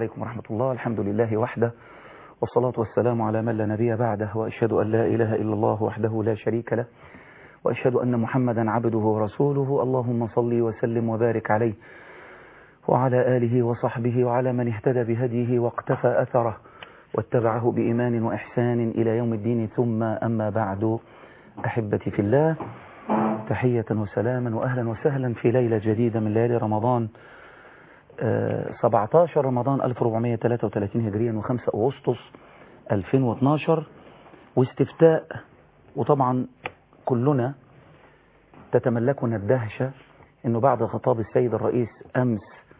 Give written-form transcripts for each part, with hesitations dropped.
عليكم ورحمة الله. الحمد لله وحده، والصلاة والسلام على من لا نبي بعده، وأشهد أن لا إله إلا الله وحده لا شريك له، وأشهد أن محمدا عبده ورسوله. اللهم صل وسلم وبارك عليه وعلى آله وصحبه وعلى من اهتدى بهديه واقتفى أثره واتبعه بإيمان وإحسان إلى يوم الدين. ثم أما بعد، أحبتي في الله، تحية وسلاما وأهلا وسهلا في ليلة جديدة من ليالي رمضان، 17 رمضان 1433 هجريا و5 أغسطس 2012، واستفتاء. وطبعا كلنا تتملكنا الدهشة أنه بعد خطاب السيد الرئيس أمس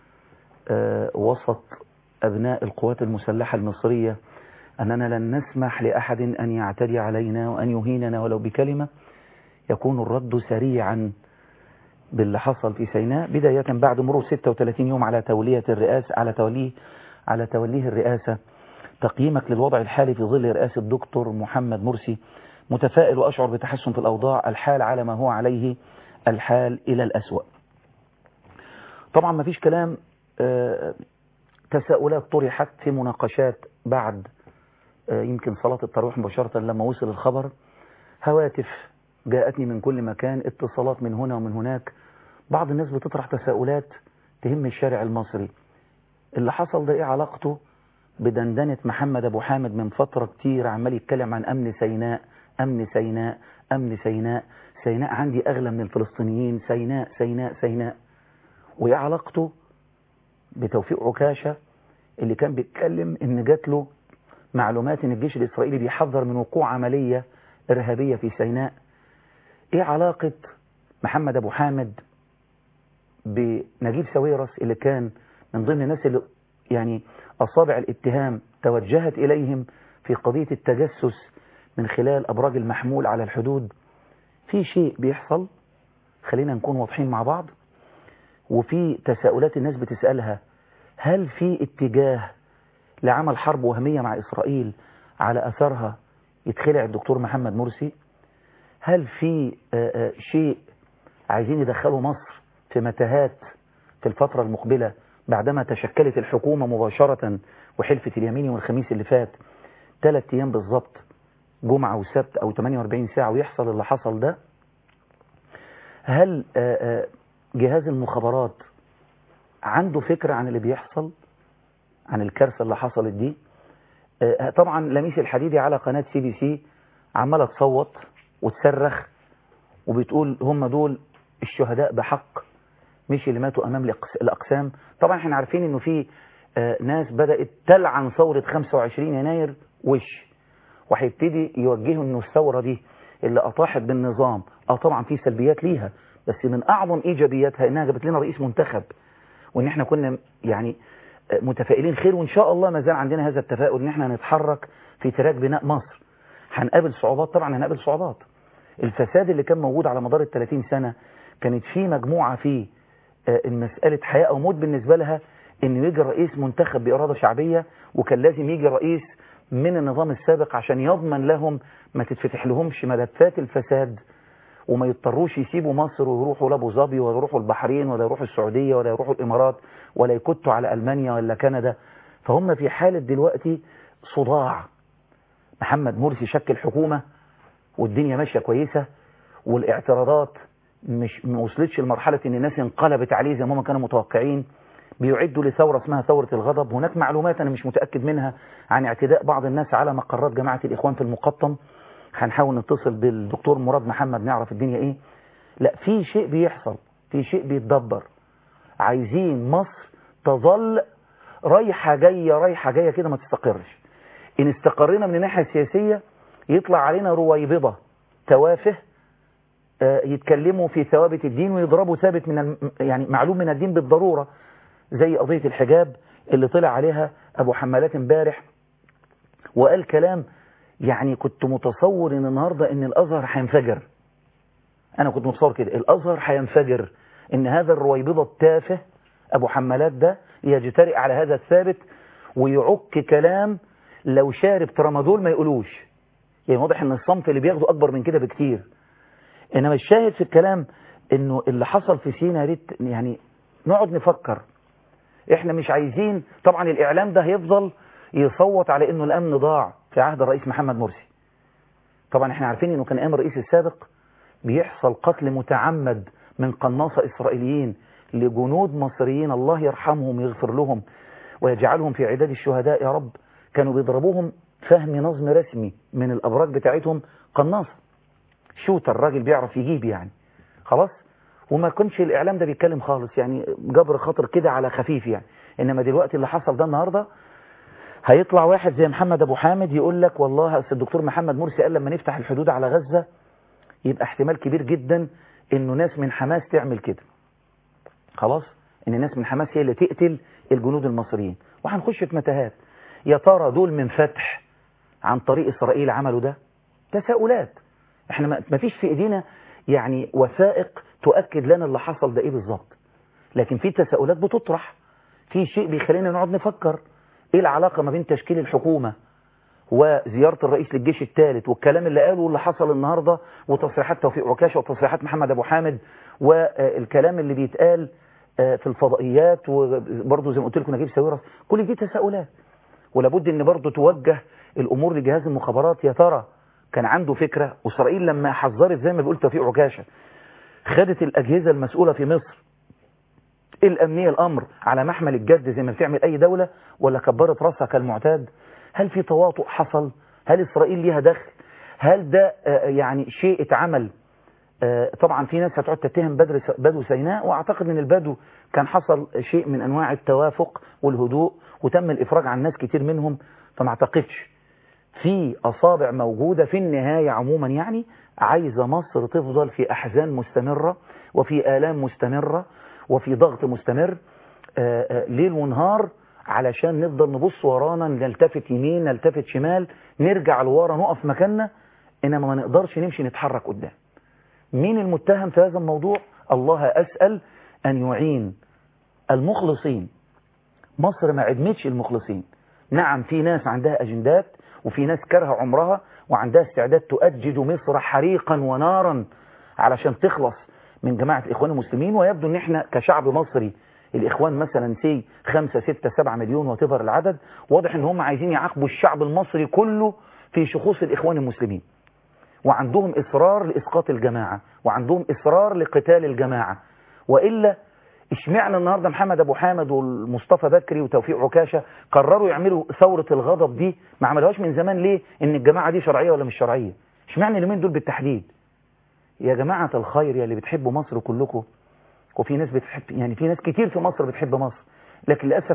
وسط أبناء القوات المسلحة المصرية أننا لن نسمح لأحد أن يعتدي علينا وأن يهيننا ولو بكلمة، يكون الرد سريعا باللي حصل في سيناء، بداية بعد مرور 36 يوم على توليه الرئاسة على توليه الرئاسة. تقييمك للوضع الحالي في ظل رئاسة الدكتور محمد مرسي؟ متفائل وأشعر بتحسن في الأوضاع، الحال على ما هو عليه، الحال إلى الأسوأ. طبعا ما فيش كلام، تساؤلات طرحت في مناقشات بعد يمكن صلاة التراويح مباشرة لما وصل الخبر، هواتف جاءتني من كل مكان، اتصالات من هنا ومن هناك، بعض الناس بتطرح تساؤلات تهم الشارع المصري. اللي حصل ده ايه علاقته بدندنة محمد أبو حامد من فترة كتير عمال يتكلم عن أمن سيناء، أمن سيناء، أمن سيناء، سيناء عندي أغلى من الفلسطينيين، سيناء سيناء سيناء. وإيه علاقته بتوفيق عكاشة اللي كان بيتكلم إن جات له معلومات إن الجيش الإسرائيلي بيحذر من وقوع عملية إرهابية في سيناء؟ إيه علاقة محمد أبو حامد بنجيب ساويرس اللي كان من ضمن الناس اللي يعني أصابع الاتهام توجهت إليهم في قضية التجسس من خلال أبراج المحمول على الحدود؟ في شيء بيحصل، خلينا نكون واضحين مع بعض، وفي تساؤلات الناس بتسألها: هل في اتجاه لعمل حرب وهمية مع إسرائيل على أثرها يتخلع الدكتور محمد مرسي؟ هل في شيء عايزين يدخلوا مصر في متاهات في الفترة المقبلة بعدما تشكلت الحكومة مباشرة وحلفة اليمين والخميس اللي فات 3 أيام بالضبط، جمعة وسبت أو 48 ساعة، ويحصل اللي حصل ده؟ هل جهاز المخابرات عنده فكرة عن اللي بيحصل، عن الكارثة اللي حصلت دي؟ طبعا لميس الحديدي على قناة CBC عمالة تصوت وتصرخ وبتقول هم دول الشهداء بحق، مش اللي ماتوا أمام الأقسام. طبعا احنا عارفين انه في ناس بدأت تلعن ثورة 25 يناير وهيبتدي يوجهوا انه الثورة دي اللي أطاحت بالنظام، طبعا في سلبيات ليها، بس من أعظم إيجابياتها إنها جابت لنا رئيس منتخب، وإن احنا كنا يعني متفائلين خير، وإن شاء الله ما زال عندنا هذا التفاؤل إن احنا نتحرك في تراك بناء مصر. هنقابل صعوبات، طبعا هنقابل صعوبات. الفساد اللي كان موجود على مدار 30 سنة كانت في مجموعة فيه المسألة حياة أو موت بالنسبة لها إنه يجي رئيس منتخب بإرادة شعبية، وكان لازم يجي رئيس من النظام السابق عشان يضمن لهم ما تتفتح لهمش ملفات الفساد وما يضطروش يسيبوا مصر ويروحوا لأبو ظبي ولا يروحوا البحرين ولا يروحوا السعودية ولا يروحوا الإمارات ولا يكتوا على ألمانيا ولا كندا. فهم في حالة دلوقتي صداع. محمد مرسي شكل حكومة والدنيا ماشية كويسة، والاعتراضات مش وصلتش لمرحلة ان الناس انقلبت عليه زي ما هم كانوا متوقعين. بيعدوا لثورة اسمها ثورة الغضب. هناك معلومات انا مش متأكد منها عن اعتداء بعض الناس على مقرات جماعة الإخوان في المقطم، هنحاول نتصل بالدكتور مراد محمد نعرف الدنيا ايه. لا، في شيء بيحصل، في شيء بيتدبر. عايزين مصر تظل رايحة جاية رايحة جاية كده، ما تستقرش. ان استقرنا من الناحية السياسية يطلع علينا رويبضة توافه يتكلموا في ثوابت الدين ويضربوا ثابت يعني معلوم من الدين بالضرورة، زي قضية الحجاب اللي طلع عليها أبو حمالات امبارح وقال كلام يعني كنت متصور ان النهاردة ان الأزهر هينفجر. أنا كنت متصور كده الأزهر هينفجر، ان هذا الرويبضة التافه أبو حمالات ده يجترئ على هذا الثابت ويعك كلام لو شارب ترامادول ما يقولوش. يعني واضح ان الصنف اللي بياخده أكبر من كده بكتير. إنما الشاهد في الكلام إنه اللي حصل في سيناء ريت يعني نقعد نفكر. احنا مش عايزين. طبعا الاعلام ده هيفضل يصوت على انه الامن ضاع في عهد الرئيس محمد مرسي. طبعا احنا عارفين انه كان ايام الرئيس السابق بيحصل قتل متعمد من قناصة اسرائيليين لجنود مصريين، الله يرحمهم ويغفر لهم ويجعلهم في عداد الشهداء يا رب. كانوا بيضربوهم فهم نظم رسمي من الابراج بتاعتهم، قناصة شوتر، الراجل بيعرف يجيب يعني خلاص. وما كنش الاعلام ده بيتكلم خالص، يعني جبر خاطر كده على خفيف يعني. انما دلوقتي اللي حصل ده النهارده هيطلع واحد زي محمد ابو حامد يقول لك والله اصل الدكتور محمد مرسي قال لما نفتح الحدود على غزة يبقى احتمال كبير جدا انه ناس من حماس تعمل كده. خلاص، ان ناس من حماس هي اللي تقتل الجنود المصريين، وهنخش في متاهات. يا ترى دول من فتح عن طريق اسرائيل عملوا ده؟ تساؤلات. احنا ما فيش في ايدينا يعني وثائق تؤكد لنا اللي حصل ده ايه بالظبط، لكن في تساؤلات بتطرح، في شيء بيخلينا نقعد نفكر ايه العلاقة ما بين تشكيل الحكومة وزيارة الرئيس للجيش الثالث والكلام اللي قاله واللي حصل النهاردة وتصريحات توفيق عكاشة وتصريحات محمد ابو حامد والكلام اللي بيتقال في الفضائيات وبرضه زي ما قلت لكم نجيب ساويرس. كل دي تساؤلات، ولابد ان برضه توجه الامور لجهاز المخابرات. يا ترى كان عنده فكرة؟ واسرائيل لما حذرت زي ما بيقول توفيق عكاشة خدت الاجهزة المسؤولة في مصر الامنية الامر على محمل الجد زي ما بتعمل اي دولة، ولا كبرت راسها كالمعتاد؟ هل في تواطؤ حصل؟ هل اسرائيل ليها دخل؟ هل ده يعني شيء اتعمل؟ طبعا في ناس هتقعد تتهم بدو سيناء، واعتقد ان البدو كان حصل شيء من انواع التوافق والهدوء وتم الافراج عن ناس كتير منهم، فما اعتقدش في اصابع موجودة في النهاية عموما يعني عايزة مصر تفضل في احزان مستمرة وفي آلام مستمرة وفي ضغط مستمر ليل ونهار، علشان نفضل نبص ورانا، نلتفت يمين نلتفت شمال، نرجع لورا نقف مكاننا، انما ما نقدرش نمشي نتحرك قدام. مين المتهم في هذا الموضوع؟ الله أسأل أن يعين المخلصين. مصر ما عدمتش المخلصين. نعم في ناس عندها أجندات وفي ناس كره عمرها وعندها استعداد تؤجج مصر حريقا ونارا علشان تخلص من جماعة الإخوان المسلمين. ويبدو أن احنا كشعب مصري الإخوان مثلا 5 6 7 مليون وتفر العدد، واضح أن هم عايزين يعاقبوا الشعب المصري كله في شخوص الإخوان المسلمين، وعندهم إصرار لإسقاط الجماعة وعندهم إصرار لقتال الجماعة. وإلا اشمعنا النهاردة محمد أبو حامد والمصطفى بكري وتوفيق عكاشة قرروا يعملوا ثورة الغضب دي؟ ما عملوهاش من زمان ليه؟ إن الجماعة دي شرعية ولا مش شرعية؟ اشمعنا اليومين دول بالتحديد؟ يا جماعة الخير يا اللي بتحبوا مصر كلكم، وفي ناس بتحب، يعني في ناس كتير في مصر بتحب مصر، لكن للأسف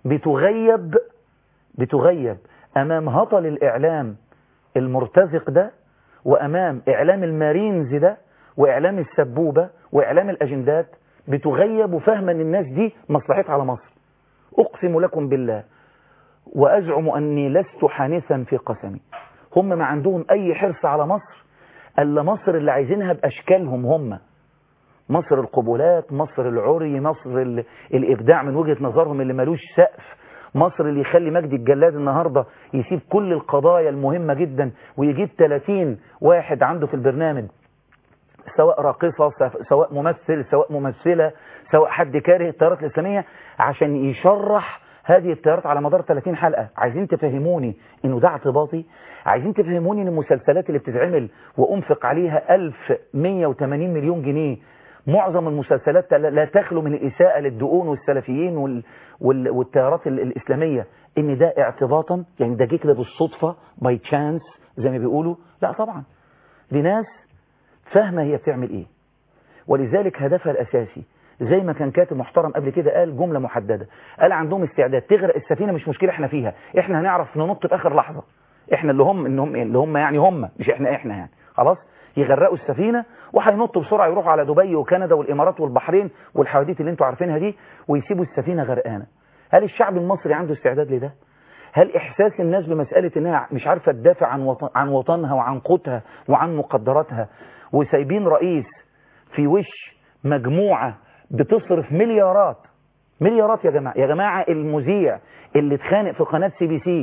بتغيب أمام هطل الإعلام المرتزق ده، وأمام إعلام المارينز ده، وإعلام السبوبة وإعلام الأجندات، بتغيب وفهم أن الناس دي مصلحتها على مصر. أقسم لكم بالله وأزعم أني لست حانثا في قسمي، هم ما عندهم أي حرص على مصر ألا مصر اللي عايزينها بأشكالهم هم، مصر القبولات، مصر العري، مصر الإبداع من وجهة نظرهم اللي ملوش سقف، مصر اللي يخلي مجدي الجلاد النهاردة يسيب كل القضايا المهمة جدا ويجيب 30 واحد عنده في البرنامج، سواء راقصة سواء ممثل سواء ممثلة سواء حد كاره التيارات الإسلامية، عشان يشرح هذه التيارات على مدار 30 حلقة. عايزين تفهموني انه ده اعتباطي؟ عايزين تفهموني ان المسلسلات اللي بتتعمل وانفق عليها 1180 مليون جنيه معظم المسلسلات لا تخلو من الإساءة للدقون والسلفيين والتيارات الإسلامية، ان ده اعتباطا؟ يعني ده جه كده بالصدفة باي تشانس زي ما بيقولوا؟ لا طبعا، دي ناس فاهمة هي بتعمل ايه، ولذلك هدفها الأساسي زي ما كان كاتب محترم قبل كده قال جملة محددة، قال عندهم استعداد تغرق السفينة مش مشكلة احنا فيها، احنا هنعرف ننط في آخر لحظة، احنا اللي هم يعني هم مش احنا يعني خلاص يغرقوا السفينة وهينطوا بسرعة يروحوا على دبي وكندا والإمارات والبحرين والحواديت اللي انتوا عارفينها دي ويسيبوا السفينة غرقانة. هل الشعب المصري عنده استعداد لده؟ هل إحساس الناس بمسألة انها مش عارفة تدافع عن وطنها وعن قوتها وعن مقدراتها وسايبين رئيس في وش مجموعة بتصرف مليارات يا جماعة المذيع اللي اتخانق في قناة CBC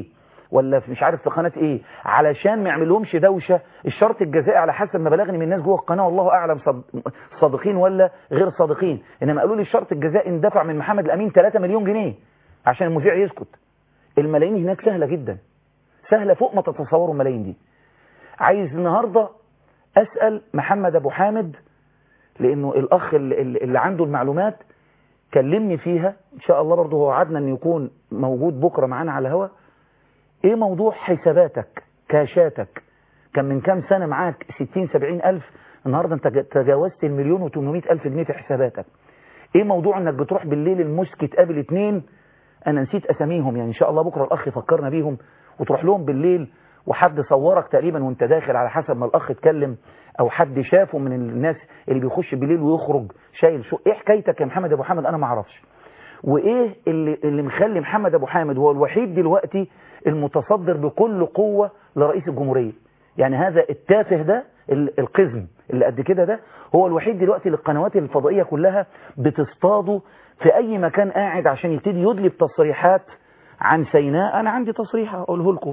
ولا في مش عارف في قناه ايه علشان ما يعملهمش دوشه. الشرط الجزائي على حسب ما بلغني من الناس جوه القناه، والله اعلم صادقين ولا غير صادقين، انما قالوا لي الشرط الجزائي اندفع من محمد الامين 3 مليون جنيه عشان المذيع يسكت. الملايين هناك سهله جدا، سهله فوق ما تتصوروا الملايين دي. عايز النهارده اسال محمد ابو حامد، لانه الاخ اللي عنده المعلومات كلمني فيها، ان شاء الله برضه هو وعدنا ان يكون موجود بكره معانا على الهوا. ايه موضوع حساباتك كاشاتك؟ كان من كام سنه معاك 60-70 الف، النهارده انت تجاوزت 1,800,000 جنيه في حساباتك. ايه موضوع انك بتروح بالليل المسك تقابل 2، انا نسيت اساميهم يعني، ان شاء الله بكره الاخ يفكرنا بيهم، وتروح لهم بالليل وحد صورك تقريبا وانت داخل على حسب ما الاخ اتكلم، او حد شافه من الناس اللي بيخش بالليل ويخرج شايل شو. ايه حكايتك يا محمد ابو حامد؟ انا ما اعرفش. وايه اللي مخلي محمد ابو حامد هو الوحيد دلوقتي المتصدر بكل قوة لرئيس الجمهورية؟ يعني هذا التافه ده القزم اللي قد كده ده هو الوحيد دلوقتي اللي القنوات الفضائية كلها بتصطاده في اي مكان قاعد عشان يبتدي يدلي بتصريحات عن سيناء. انا عندي تصريح اقوله لكم.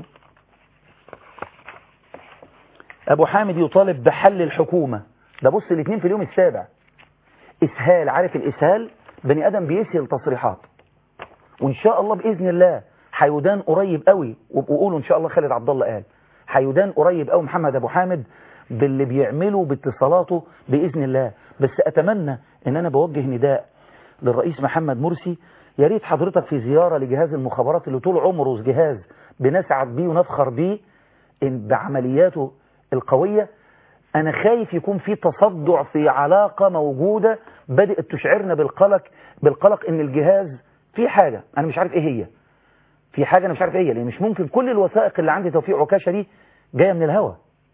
ابو حامد يطالب بحل الحكومة. ده بص الاثنين في اليوم السابع. اسهال، عارف الاسهال؟ بني ادم بيسهل تصريحات، وان شاء الله باذن الله هيدان قريب قوي. وقولوا ان شاء الله خالد عبد الله قال هيدان قريب قوي محمد ابو حامد باللي بيعمله باتصالاته باذن الله. بس اتمنى ان انا بوجه نداء للرئيس محمد مرسي، يا ريت حضرتك في زياره لجهاز المخابرات اللي طول عمره جهاز بنسعد بيه ونفخر بيه بعملياته القويه. انا خايف يكون في تصدع في علاقه موجوده بدات تشعرنا بالقلق ان الجهاز في حاجه انا مش عارف ايه هي. في حاجه انا مش عارف ايه هي، لان مش ممكن كل الوثائق اللي عندي توفيق عكاشه دي جايه من الهوا.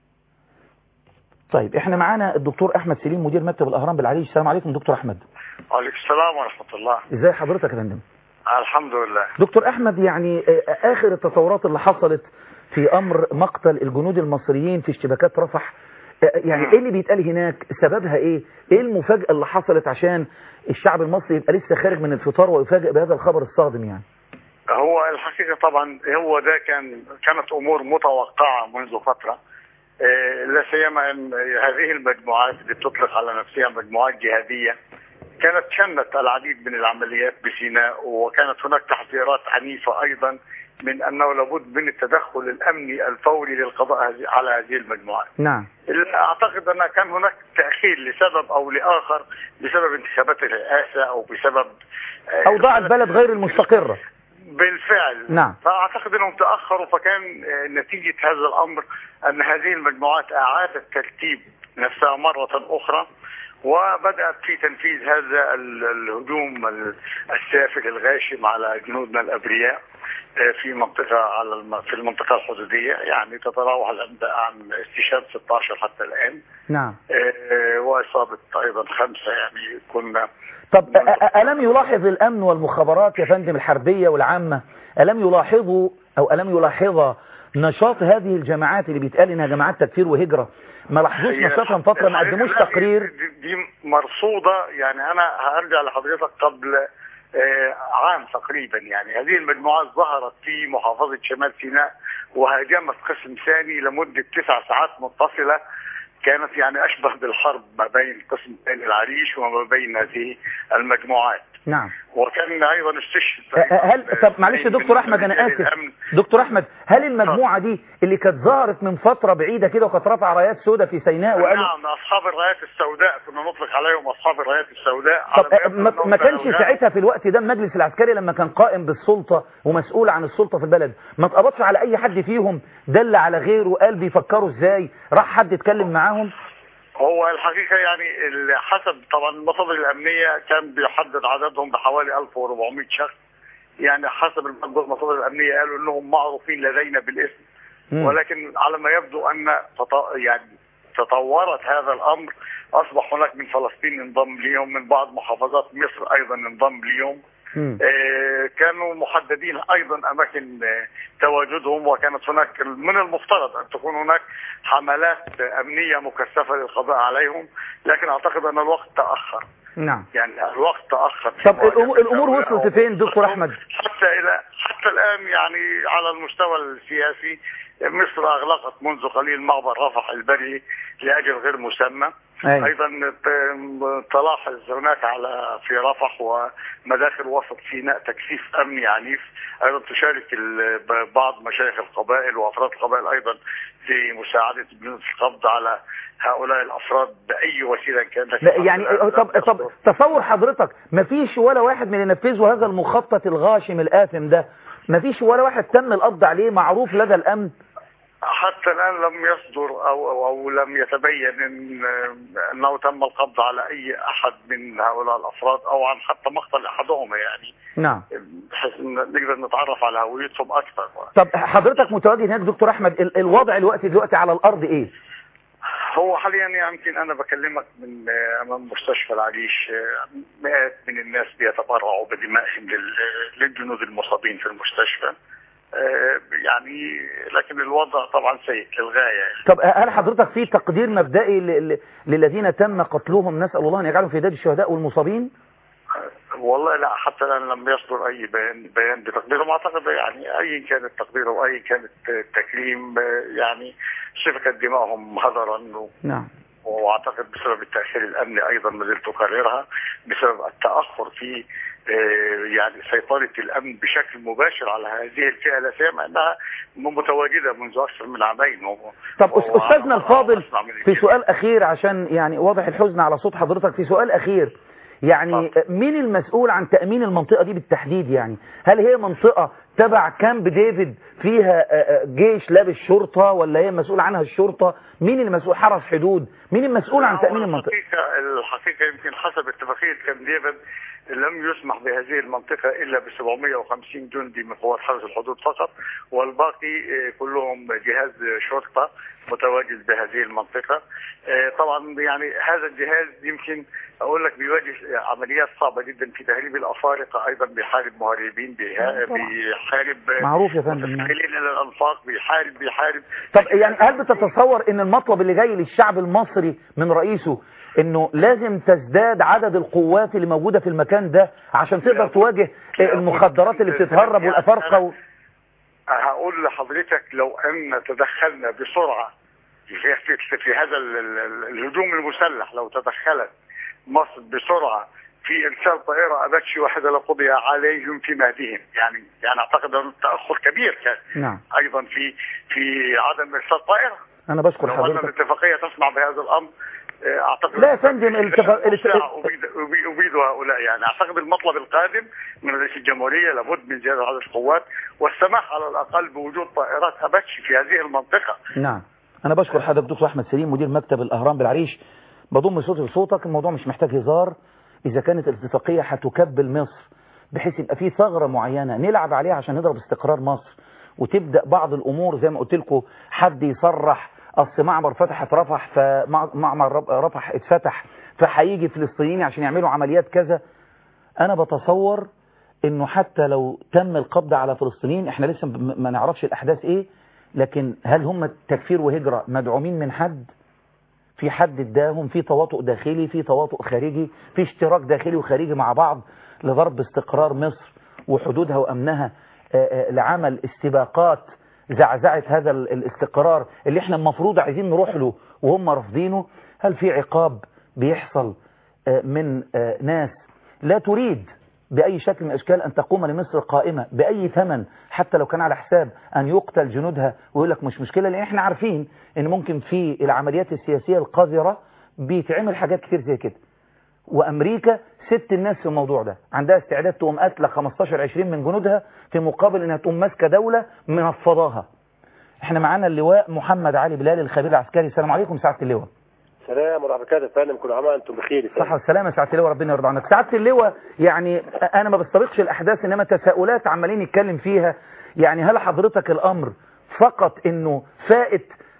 طيب احنا معانا الدكتور احمد سليم مدير مكتب الاهرام بالعريش. السلام عليكم دكتور احمد. وعليكم السلام ورحمه الله. ازاي حضرتك يا فندم؟ الحمد لله. دكتور احمد، يعني اخر التطورات اللي حصلت في امر مقتل الجنود المصريين في اشتباكات رفح، يعني ايه اللي بيتقال هناك؟ سببها ايه؟ ايه المفاجاه اللي حصلت عشان الشعب المصري يبقى لسه خارج من الفطار ويفاجئ بهذا الخبر الصادم؟ يعني هو الحقيقه طبعا هو ده كانت امور متوقعه منذ فتره، لا سيما ان هذه المجموعات اللي بتطلق على نفسها مجموعات جهاديه كانت شنت العديد من العمليات بسيناء، وكانت هناك تحذيرات عنيفه ايضا من انه لابد من التدخل الامني الفوري للقضاء على هذه المجموعات. نعم. اعتقد ان كان هناك تاخير لسبب او لاخر، بسبب انتخابات الرئاسه او بسبب اوضاع البلد غير المستقره. بالفعل. نعم. فاعتقد انهم تاخروا، فكان نتيجه هذا الامر ان هذه المجموعات اعادت ترتيب نفسها مره اخرى، وبدات في تنفيذ هذا الهجوم السافل الغاشم على جنودنا الابرياء في في المنطقه الحدوديه. يعني تتراوح الانباء عن استشهاد 16 حتى الان. نعم. واصابه ايضا 5. يعني كنا. طب ألم يلاحظ الأمن والمخابرات يا فندم الحربية والعامة، ألم يلاحظوا أو ألم يلاحظ نشاط هذه الجماعات اللي بيتقال إنها جماعات تكفير وهجرة؟ ما لاحظوش نشاطها من فترة؟ ما قدموش تقرير؟ دي مرصودة. يعني أنا هرجع لحضرتك قبل عام تقريبا. يعني هذه المجموعات ظهرت في محافظة شمال سيناء وهاجمت قسم ثاني لمدة 9 ساعات متصلة، كانت يعني أشبه بالحرب ما بين قسم ثاني العريش وما بين هذه المجموعات. نعم. وكان أيضا استشهد. طب معلش دكتور أحمد أنا آسف، دكتور أحمد، هل المجموعة دي اللي كانت ظهرت من فترة بعيدة كده وكانت رافعة رايات سوداء في سيناء وقالوا؟ نعم، أصحاب الرايات السوداء، كنا نطلق عليهم أصحاب الرايات السوداء. طب ما كانش ساعتها في الوقت ده المجلس العسكري لما كان قائم بالسلطة ومسؤول عن السلطة في البلد ما اتقبضش على أي حد فيهم دل على غيره وقال بيفكروا إزاي؟ راح حد يتكلم معاهم؟ هو الحقيقة يعني حسب طبعا المصادر الأمنية كان بيحدد عددهم بحوالي 1400 شخص. يعني حسب المصادر الأمنية قالوا أنهم معروفين لدينا بالاسم، ولكن على ما يبدو أن يعني تطورت هذا الأمر. أصبح هناك من فلسطين انضم ليهم، من بعض محافظات مصر أيضا انضم ليهم. كانوا محددين أيضا أماكن تواجدهم، وكانت هناك من المفترض أن تكون هناك حملات أمنية مكثفة للقضاء عليهم، لكن أعتقد أن الوقت تأخر. نعم. يعني الوقت تاخر. طب الامور وصلت فين دكتور احمد؟ حتى الان يعني على المستوى السياسي مصر اغلقت منذ قليل معبر رفح البري لاجل غير مسمى. ايضا تلاحظ هناك في رفح ومداخل وسط سيناء تكثيف امني عنيف. ايضا تشارك بعض مشايخ القبائل وافراد القبائل ايضا في مساعده جنود القبض على هؤلاء الافراد باي وسيله كانت. يعني طب تصور حضرتك ما فيش ولا واحد من اللي نفذوا هذا المخطط الغاشم الآثم ده، ما فيش ولا واحد تم القبض عليه معروف لدى الامن؟ حتى الآن لم يصدر أو لم يتبين أنه تم القبض على أي أحد من هؤلاء الأفراد أو عن حتى مقتل أحدهما يعني. نعم. بحيث نقدر نتعرف على هويتهم أكثر. طب حضرتك متواجد هناك دكتور أحمد، الوضع دلوقتي على الأرض إيه؟ هو حاليا يمكن أنا بكلمك من أمام مستشفى العريش، مئات من الناس بيتبرعوا بدمائهم للجنود المصابين في المستشفى. يعني لكن الوضع طبعا سيء للغاية يعني. طب هل حضرتك في تقدير مبدئي للذين تم قتلهم، نسأل الله أن يجعلهم في عداد الشهداء والمصابين؟ والله لا، حتى الآن لم يصدر أي بيان بتقديرهم. أعتقد يعني أي كان التقدير وأي كان التكريم يعني سفكت دماءهم هدرا. نعم. واعتقد بسبب التأثير الامني ايضا ما زلت اكررها، بسبب التأخر في يعني سيطرة الامن بشكل مباشر على هذه الفئة الاساسية مع انها متواجدة منذ اكثر من عامين. طب استاذنا الفاضل في سؤال اخير، عشان يعني واضح الحزن على صوت حضرتك، في سؤال اخير يعني مين المسؤول عن تأمين المنطقة دي بالتحديد؟ يعني هل هي منطقة تبع كامب ديفيد فيها جيش لابس شرطة، ولا هي مسؤول عنها الشرطة؟ مين المسؤول؟ حرس حدود؟ مين المسؤول عن تأمين المنطقة؟ الحقيقة يمكن حسب اتفاقية كامب ديفيد لم يسمح بهذه المنطقة إلا ب 750 جندي من قوات حرس الحدود فقط، والباقي كلهم جهاز شرطة متواجد بهذه المنطقة. طبعا يعني هذا الجهاز يمكن أقول لك بيواجه عمليات صعبة جدا في تهريب الأفارقة، أيضا بيحارب مهربين، بيحارب معروف يا فندم متسللين إلى الأنفاق، بيحارب. طب يعني هل بتتصور إن المطلب اللي جاي للشعب المصري من رئيسه إنه لازم تزداد عدد القوات اللي موجودة في المكان ده عشان تقدر تواجه المخدرات اللي بتتهرب والأفارقة هقول لحضرتك لو أن تدخلنا بسرعة في هذا الهجوم المسلح، لو تدخلت مصر بسرعة في إرسال طائرة أباتشي واحدة لقضي عليهم في مهدهم، يعني اعتقد أن التأخر كبير كان. نعم. أيضا في عدم إرسال طائرة. أنا بشكر حضرتك. لو أن الاتفاقية تسمع بهذا الأمر اعتقد لا يا فندم أبيدوا هؤلاء. يعني اعتقد المطلب القادم من رئيس الجمهورية لابد من زيادة عدد القوات والسماح على الأقل بوجود طائرات أباتشي في هذه المنطقة. نعم. أنا بشكر حضرتك دكتور أحمد سليم مدير مكتب الأهرام بالعريش. بضم صوتي لصوتك، الموضوع مش محتاج هزار. إذا كانت الاتفاقية هتكبل مصر بحيث يبقى في ثغرة معينة نلعب عليها عشان نضرب استقرار مصر، وتبدأ بعض الأمور زي ما قلت لكم، حد يصرح أصل معبر فتحت رفح، فمعبر رفح اتفتح فهيجي فلسطينيين عشان يعملوا عمليات كذا. أنا بتصور إنه حتى لو تم القبض على فلسطينيين، إحنا لسه ما نعرفش الأحداث إيه، لكن هل هم تكفير وهجرة مدعومين من حد؟ في حد اداهم؟ في تواطؤ داخلي، في تواطؤ خارجي، في اشتراك داخلي وخارجي مع بعض لضرب استقرار مصر وحدودها وأمنها، لعمل استباقات زعزعة هذا الاستقرار اللي احنا المفروض عايزين نروح له وهم رافضينه؟ هل في عقاب بيحصل من ناس لا تريد بأي شكل من الأشكال أن تقوم لمصر قائمة بأي ثمن، حتى لو كان على حساب أن يقتل جنودها، ويقول لك مش مشكلة، لأن احنا عارفين أن ممكن في العمليات السياسية القذرة بيتعمل حاجات كتير زي كده. وأمريكا ست الناس في الموضوع ده، عندها استعداد تقوم قتل 15-20 من جنودها في مقابل أنها تقوم ماسكة دولة منفضاها. احنا معانا اللواء محمد علي بلال الخبير العسكري. السلام عليكم سعادة اللواء. السلام ورحمة الله وبركاته. فندم كل عام وانتم بخير. صحة والسلامة سعادة اللواء، ربنا يرضى عنك. سعادة اللواء يعني انا ما بستبقش الاحداث، انما تساؤلات عمالين نتكلم فيها. يعني هل حضرتك الامر فقط انه فائت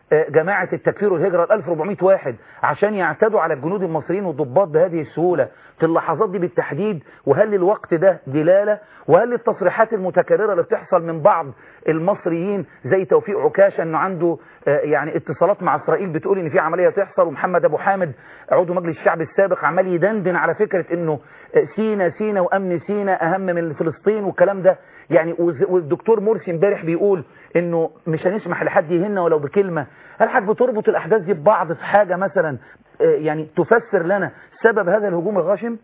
جماعة التكفير والهجرة 1400 واحد عشان يعتدوا على الجنود المصريين والضباط بهذه السهولة في اللحظات دي بالتحديد؟ وهل الوقت ده دلالة؟ وهل التصريحات المتكررة اللي بتحصل من بعض المصريين زي توفيق عكاشة انه عنده يعني اتصالات مع اسرائيل بتقول ان في عملية تحصل، ومحمد ابو حامد عضو مجلس الشعب السابق عمال يدندن على فكرة انه سينا وامن سينا اهم من فلسطين والكلام ده يعني، والدكتور مرسي امبارح بيقول انه مش هنسمح لحد يهنا ولو بكلمة. هل حضرتك بتربط الاحداث دي ببعض في حاجة مثلا يعني تفسر لنا سبب هذا الهجوم الغاشم؟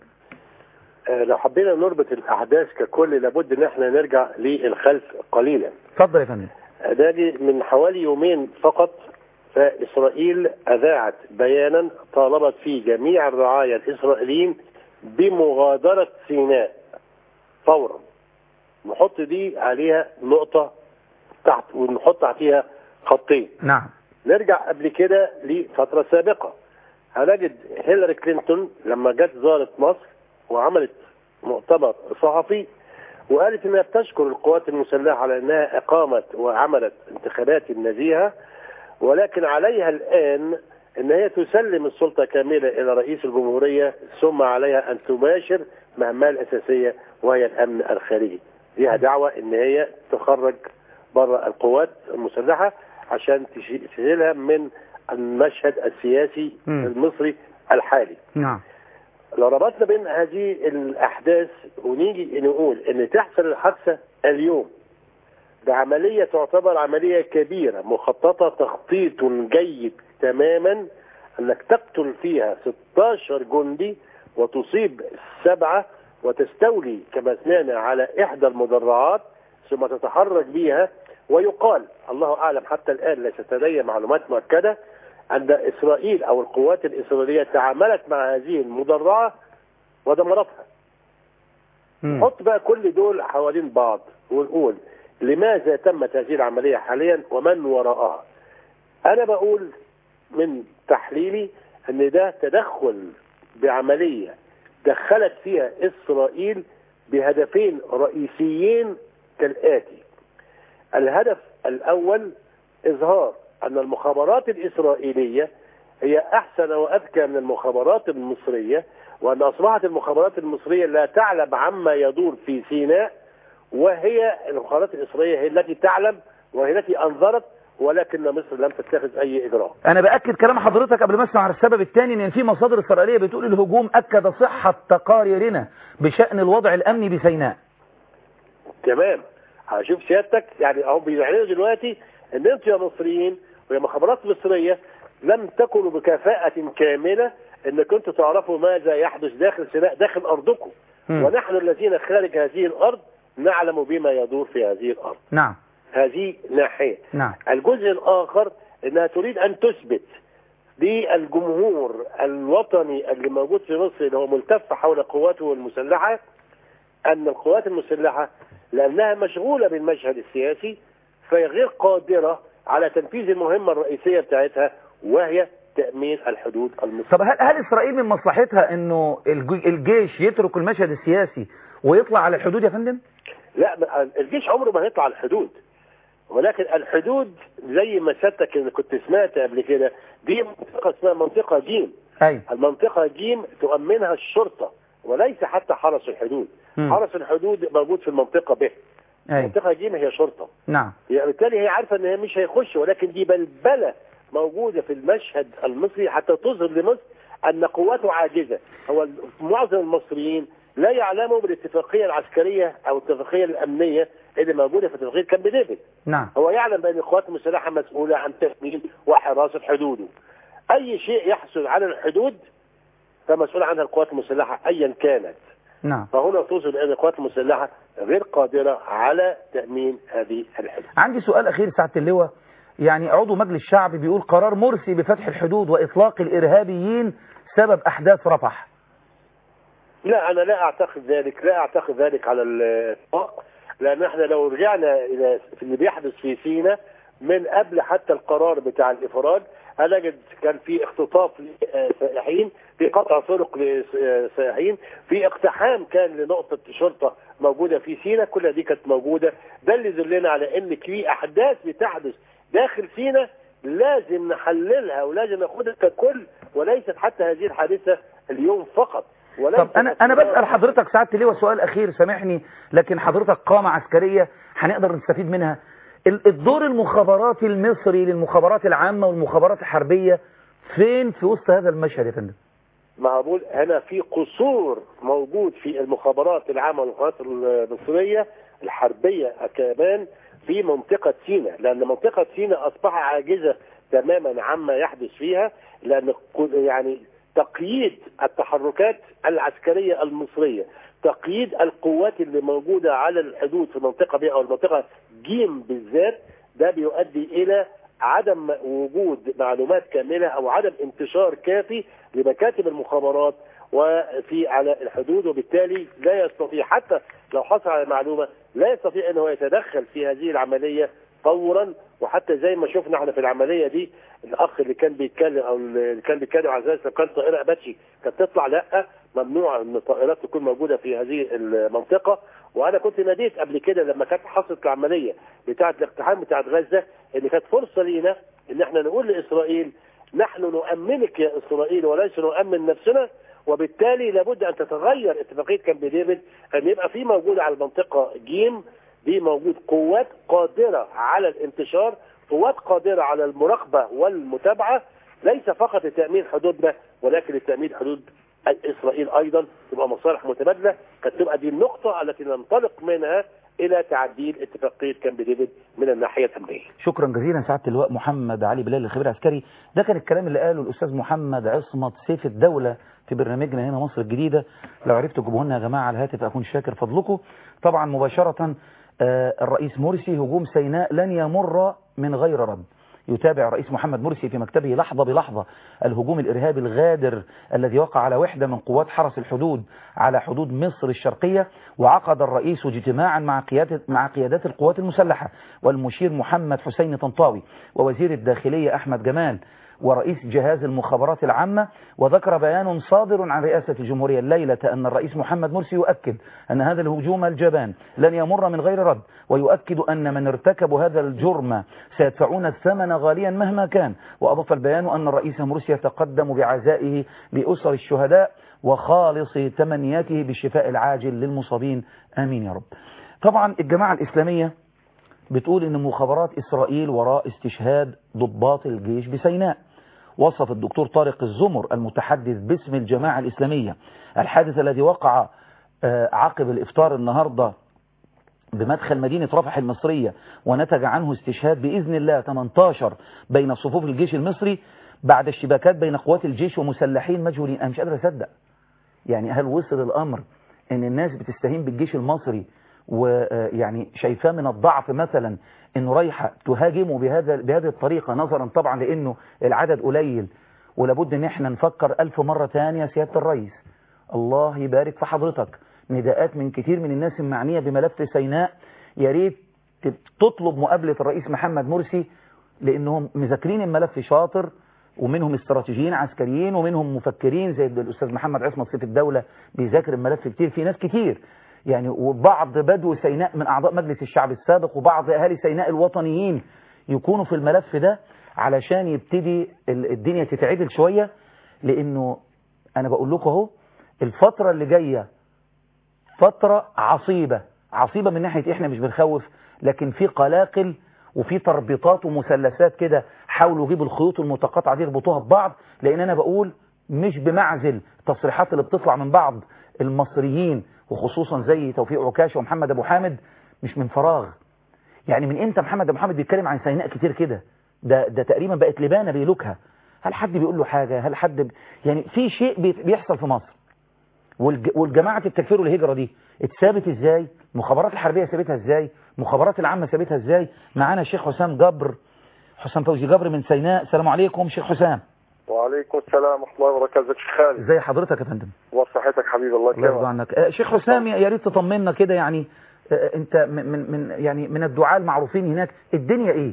لو حبينا نربط الاحداث ككل لابد ان احنا نرجع للخلف قليلا. اتفضل يا فندم. ده من حوالي يومين فقط فاسرائيل اذاعت بيانا طالبت فيه جميع الرعايا الاسرائيليين بمغادرة سيناء فورا. نحط دي عليها نقطة تحت ونحط فيها خطين. نعم. نرجع قبل كده لفترة سابقة، هنجد هيلاري كلينتون لما جت زارت مصر وعملت مؤتمر صحفي وقالت انها بتشكر القوات المسلحة على انها اقامت وعملت انتخابات نزيهة، ولكن عليها الان ان هي تسلم السلطة كاملة الى رئيس الجمهورية، ثم عليها ان تباشر مهمها الاساسية وهي الامن الخارجي. ليها دعوة ان هي تخرج بره القوات المسلحة عشان تشيلها من المشهد السياسي المصري الحالي. نعم. لو ربطنا بين هذه الأحداث ونيجي نقول إن تحصل الحادثة اليوم بعملية تعتبر عملية كبيرة مخططة تخطيط جيد تماما، أنك تقتل فيها 16 جندي وتصيب 7 وتستولي كما سمعنا على إحدى المدرعات ثم تتحرك بها. ويقال الله أعلم حتى الآن ليست لدي معلومات مؤكدة أن إسرائيل أو القوات الإسرائيلية تعاملت مع هذه المدرعة ودمرتها. نحط بقى كل دول حوالين بعض ونقول لماذا تمت هذه العملية حاليا ومن وراءها. أنا بقول من تحليلي أن ده تدخل بعملية دخلت فيها إسرائيل بهدفين رئيسيين كالآتي. الهدف الأول إظهار أن المخابرات الإسرائيلية هي أحسن وأذكى من المخابرات المصرية، وأن أصبحت المخابرات المصرية لا تعلم عما يدور في سيناء، وهي المخابرات الإسرائيلية هي التي تعلم وهي التي أنظرت، ولكن مصر لم تتخذ أي إجراء. أنا بأكد كلام حضرتك قبل ما أسمع على السبب الثاني، إن في مصادر إسرائيلية بتقول الهجوم أكد صحة تقاريرنا بشأن الوضع الأمني بسيناء. تمام. هشوف سيادتك يعني أهو بيعلنوا دلوقتي ان انتوا يا مصريين ويا مخابرات مصرية لم تكونوا بكفاءة كاملة ان كنتوا تعرفوا ماذا يحدث داخل سيناء داخل ارضكم، ونحن الذين خارج هذه الارض نعلم بما يدور في هذه الارض. نعم. هذه ناحية. نعم. الجزء الاخر انها تريد ان تثبت للجمهور الوطني اللي موجود في مصر اللي هو ملتف حول قواته المسلحة ان القوات المسلحة لانها مشغولة بالمشهد السياسي فهي غير قادرة على تنفيذ المهمة الرئيسية بتاعتها وهي تأمين الحدود المصرية. طب هل إسرائيل من مصلحتها انه الجيش يترك المشهد السياسي ويطلع على الحدود يا فندم؟ لا، الجيش عمره ما هيطلع على الحدود، ولكن الحدود زي ما سيادتك كنت سمعت قبل كده دي منطقة اسمها منطقة جيم. أي. المنطقة جيم تؤمنها الشرطة وليس حتى حرس الحدود. حرس الحدود موجود في المنطقة ب. منطقة جيم هي شرطة. نعم. يعني بالتالي هي عارفة ان هي مش هيخش، ولكن دي بلبلة موجودة في المشهد المصري حتى تظهر لمصر ان قواته عاجزة. هو معظم المصريين لا يعلموا بالاتفاقية العسكرية او الاتفاقية الامنية اللي موجودة في اتفاقية كامب ديفيد. نعم. هو يعلم بان القوات المسلحة مسؤولة عن تأمين وحراسة حدوده. اي شيء يحصل على الحدود فمسؤول عنها القوات المسلحة ايا كانت. نعم. فهنا توصل ان القوات المسلحة غير قادرة على تأمين هذه الحدود. عندي سؤال اخير سعادة اللواء، يعني عضو مجلس الشعب بيقول قرار مرسي بفتح الحدود واطلاق الارهابيين سبب احداث رفح. لا، انا لا اعتقد ذلك على الاطلاق، لان احنا لو رجعنا الى اللي بيحدث في سيناء من قبل حتى القرار بتاع الافراج هنجد كان في اختطاف لسائحين، في قطع طرق لسائحين، في اقتحام كان لنقطة شرطة موجودة في سيناء، كل دي كانت موجودة. ده اللي يدلنا على ان في احداث بتحدث داخل سيناء لازم نحللها ولازم ناخدها ككل، وليست حتى هذه الحادثة اليوم فقط. طب انا بسأل حضرتك سعادة اللواء سؤال اخير سامحني، لكن حضرتك قامة عسكرية هنقدر نستفيد منها. الدور المخابراتي المصري للمخابرات العامة والمخابرات الحربية فين في وسط هذا المشهد يا فندم؟ ما هقول هنا في قصور موجود في المخابرات العامة والمخابرات المصرية الحربية كمان في منطقة سيناء، لأن منطقة سيناء أصبح عاجزة تماما عما يحدث فيها، لأن يعني تقييد التحركات العسكرية المصرية، تقييد القوات اللي موجودة على الحدود في المنطقة ب أو المنطقة جيم بالذات، ده بيؤدي إلى عدم وجود معلومات كاملة أو عدم انتشار كافي لمكاتب المخابرات وفي على الحدود، وبالتالي لا يستطيع حتى لو حصل على معلومة لا يستطيع أنه يتدخل في هذه العملية فورا. وحتى زي ما شفنا احنا في العملية دي الأخ اللي كان بيتكلم أو اللي كان بيتكلم على أساس كان طائرة أباتشي كانت تطلع، لا، ممنوع أن الطائرات تكون موجودة في هذه المنطقة. وأنا كنت ناديت قبل كده لما كانت حصلت العملية بتاعة الاقتحام بتاعة غزة إن كانت فرصة لينا إن احنا نقول لإسرائيل نحن نؤمنك يا إسرائيل وليس نؤمن نفسنا، وبالتالي لابد أن تتغير اتفاقية كامب ديفيد، أن يبقى في موجود على المنطقة جيم دي موجود قوات قادرة على الانتشار، قوات قادرة على المراقبة والمتابعة، ليس فقط لتأمين حدودنا ولكن لتأمين حدود إسرائيل أيضا، تبقى مصالح متبادلة. كانت تبقى دي النقطة التي ننطلق منها إلى تعديل اتفاقية كامب ديفيد من الناحية الأمنية. شكرا جزيلا سعادة اللواء محمد علي بلال الخبير العسكري. ده كان الكلام اللي قاله الأستاذ محمد عصمت سيف الدولة في برنامجنا هنا مصر الجديدة. لو عرفتوا تجيبوه لنا يا جماعة على الهاتف أكون شاكر فضلكم. طبعا مباشرة الرئيس مرسي هجوم سيناء لن يمر من غير رد. يتابع الرئيس محمد مرسي في مكتبه لحظة بلحظة الهجوم الإرهابي الغادر الذي وقع على وحدة من قوات حرس الحدود على حدود مصر الشرقية. وعقد الرئيس اجتماعا مع قيادات القوات المسلحة والمشير محمد حسين طنطاوي ووزير الداخلية أحمد جمال ورئيس جهاز المخابرات العامة. وذكر بيان صادر عن رئاسة الجمهورية الليلة أن الرئيس محمد مرسي يؤكد أن هذا الهجوم الجبان لن يمر من غير رد، ويؤكد أن من ارتكبوا هذا الجرم سيدفعون الثمن غاليا مهما كان. وأضاف البيان أن الرئيس مرسي يتقدم بعزائه لأسر الشهداء وخالص تمنياته بالشفاء العاجل للمصابين، آمين يا رب. طبعا الجماعة الإسلامية بتقول أن مخابرات إسرائيل وراء استشهاد ضباط الجيش بسيناء. وصف الدكتور طارق الزمر المتحدث باسم الجماعة الإسلامية الحادث الذي وقع عقب الإفطار النهاردة بمدخل مدينة رفح المصرية ونتج عنه استشهاد بإذن الله 18 بين صفوف الجيش المصري بعد اشتباكات بين قوات الجيش ومسلحين مجهولين. أنا مش قادر أصدق، يعني هل وصل الأمر أن الناس بتستهين بالجيش المصري ويعني شايفاه من الضعف مثلا انه رايحه تهاجمه بهذه الطريقه، نظرا طبعا لانه العدد قليل. ولابد ان احنا نفكر 1000 مرة تانية سيادة الرئيس، الله يبارك في حضرتك، نداءات من كتير من الناس المعنية بملف سيناء، يا ريت تطلب مقابلة الرئيس محمد مرسي لانهم مذاكرين الملف شاطر، ومنهم استراتيجيين عسكريين ومنهم مفكرين زي الأستاذ محمد عصمت سيف الدولة بيذاكر الملف كتير. في ناس كتير يعني، وبعض بدو سيناء من أعضاء مجلس الشعب السابق وبعض أهالي سيناء الوطنيين يكونوا في الملف ده علشان يبتدي الدنيا تتعدل شوية. لأنه أنا بقول لكم اهو الفترة اللي جاية فترة عصيبة من ناحية إحنا مش بنخوف، لكن في قلاقل وفي تربيطات ومثلثات كده حاولوا يجيبوا الخيوط المتقاطعة دي يربطوها ببعض. لأن أنا بقول مش بمعزل تصريحات اللي بتطلع من بعض المصريين وخصوصا زي توفيق عكاشة ومحمد أبو حامد مش من فراغ. يعني من امتى محمد أبو حامد بيتكلم عن سيناء كتير كده؟ ده تقريبا بقت لبانة بيلوكها. هل حد بيقول له حاجة؟ هل حد يعني في شيء بيحصل في مصر؟ والجماعة التكفير والهجرة دي اتثابت ازاي؟ مخابرات الحربية ثابتها ازاي؟ مخابرات العامة ثابتها ازاي؟ معانا الشيخ حسام فوزي جبر من سيناء. السلام عليكم شيخ حسام. وعليكم السلام ورحمة الله وبركاته. شيخ خالد ازي حضرتك يا فندم؟ وصحتك حبيبي الله يكرمك. الله يرضى عنك. شيخ حسام يا ريت تطمنا كده، يعني انت من الدعاة المعروفين هناك، الدنيا ايه؟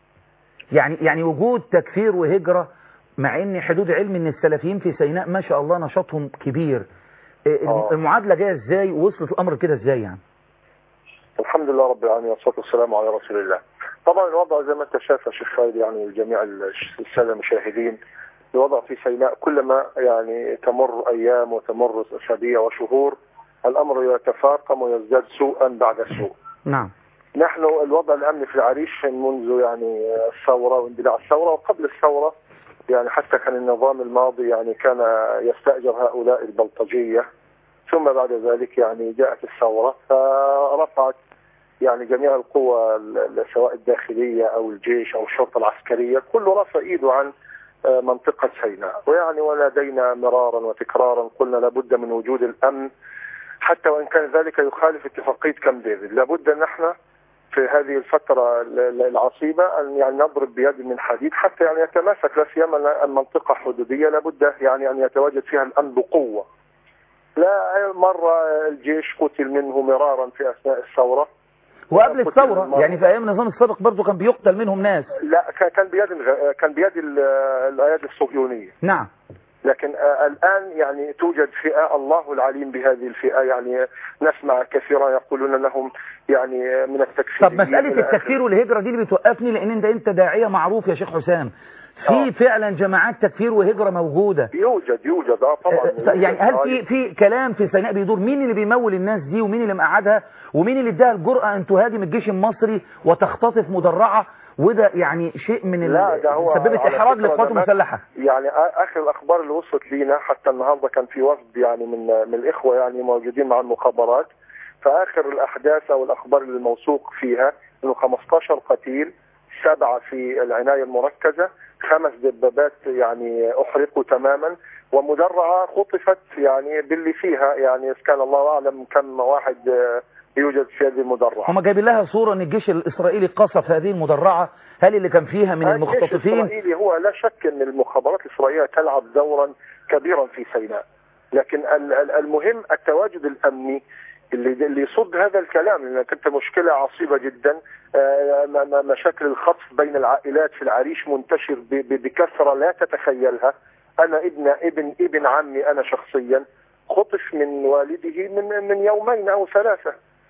يعني وجود تكفير وهجرة مع ان حدود علم ان السلفيين في سيناء ما شاء الله نشاطهم كبير، المعادلة جايه ازاي؟ وصلت الامر كده ازاي يعني؟ الحمد لله رب العالمين والصلاة والسلام على رسول الله. طبعا الوضع زي ما انت شايف يا شيخ خالد، يعني جميع الساده المشاهدين، الوضع في سيناء كلما يعني تمر ايام وتمر اسابيع وشهور الامر يتفاقم ويزداد سوءا بعد سوء. نعم. نحن الوضع الامني في العريش منذ يعني الثوره واندلاع الثوره وقبل الثوره، يعني حتى كان النظام الماضي يعني كان يستأجر هؤلاء البلطجيه، ثم بعد ذلك يعني جاءت الثوره فرفعت يعني جميع القوى سواء الداخليه او الجيش او الشرطه العسكريه كله رفع ايده عن منطقه سيناء، ويعني ونادينا مرارا وتكرارا قلنا لابد من وجود الامن حتى وان كان ذلك يخالف اتفاقيه كامب ديفيد. لابد ان احنا في هذه الفتره العصيبه ان يعني نضرب بيد من حديد حتى يعني يتماسك، لا سيما المنطقه حدوديه لابد يعني ان يتواجد فيها الامن بقوه. لا مره الجيش قتل منه مرارا في اثناء الثوره وقبل الثوره يعني في ايام النظام السابق برضه كان بيقتل منهم ناس. لا كان بيد الايادي الصهيونيه. نعم. لكن الآن يعني توجد فئة الله العليم بهذه الفئة، يعني نسمع كثيرا يقولون أنهم يعني من التكفير. طب مسألة التكفير والهجرة دي اللي بتوقفني، لأن أنت داعية معروف يا شيخ حسام، في فعلا جماعات تكفير وهجرة موجودة؟ يوجد طبعا. يعني هل في كلام في سيناء بيدور مين اللي بيمول الناس دي ومين اللي مقعدها ومين اللي اداها الجرأة أن تهاجم الجيش المصري وتختطف مدرعة، وده يعني شيء من سببت إحراج للقوات المسلحة؟ يعني آخر الأخبار اللي وصلت لينا حتى النهاردة كان في وفد يعني من الإخوة يعني موجودين مع المخابرات، فآخر الأحداث أو الأخبار اللي الموثوق فيها إنه 15 قتيل، 7 في العناية المركزة، 5 دبابات يعني أحرقوا تماما، ومدرعة خطفت يعني باللي فيها، يعني كان الله أعلم كم واحد يوجد في هذه المدرعة. هم جايبين لها صورة ان الجيش الاسرائيلي قصف هذه المدرعة، هل اللي كان فيها من المختطفين؟ الجيش الاسرائيلي هو لا شك ان المخابرات الاسرائيلية تلعب دورا كبيرا في سيناء، لكن المهم التواجد الامني اللي يصد هذا الكلام، لان كانت مشكلة عصيبة جدا. مشاكل الخطف بين العائلات في العريش منتشر بكثرة لا تتخيلها. انا ابن عمي انا شخصيا خطف من والده من يومين او 3،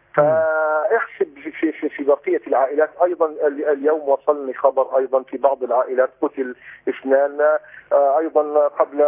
فاحسب في بقية العائلات. ايضا اليوم وصلني خبر ايضا في بعض العائلات قتل 2 ايضا قبل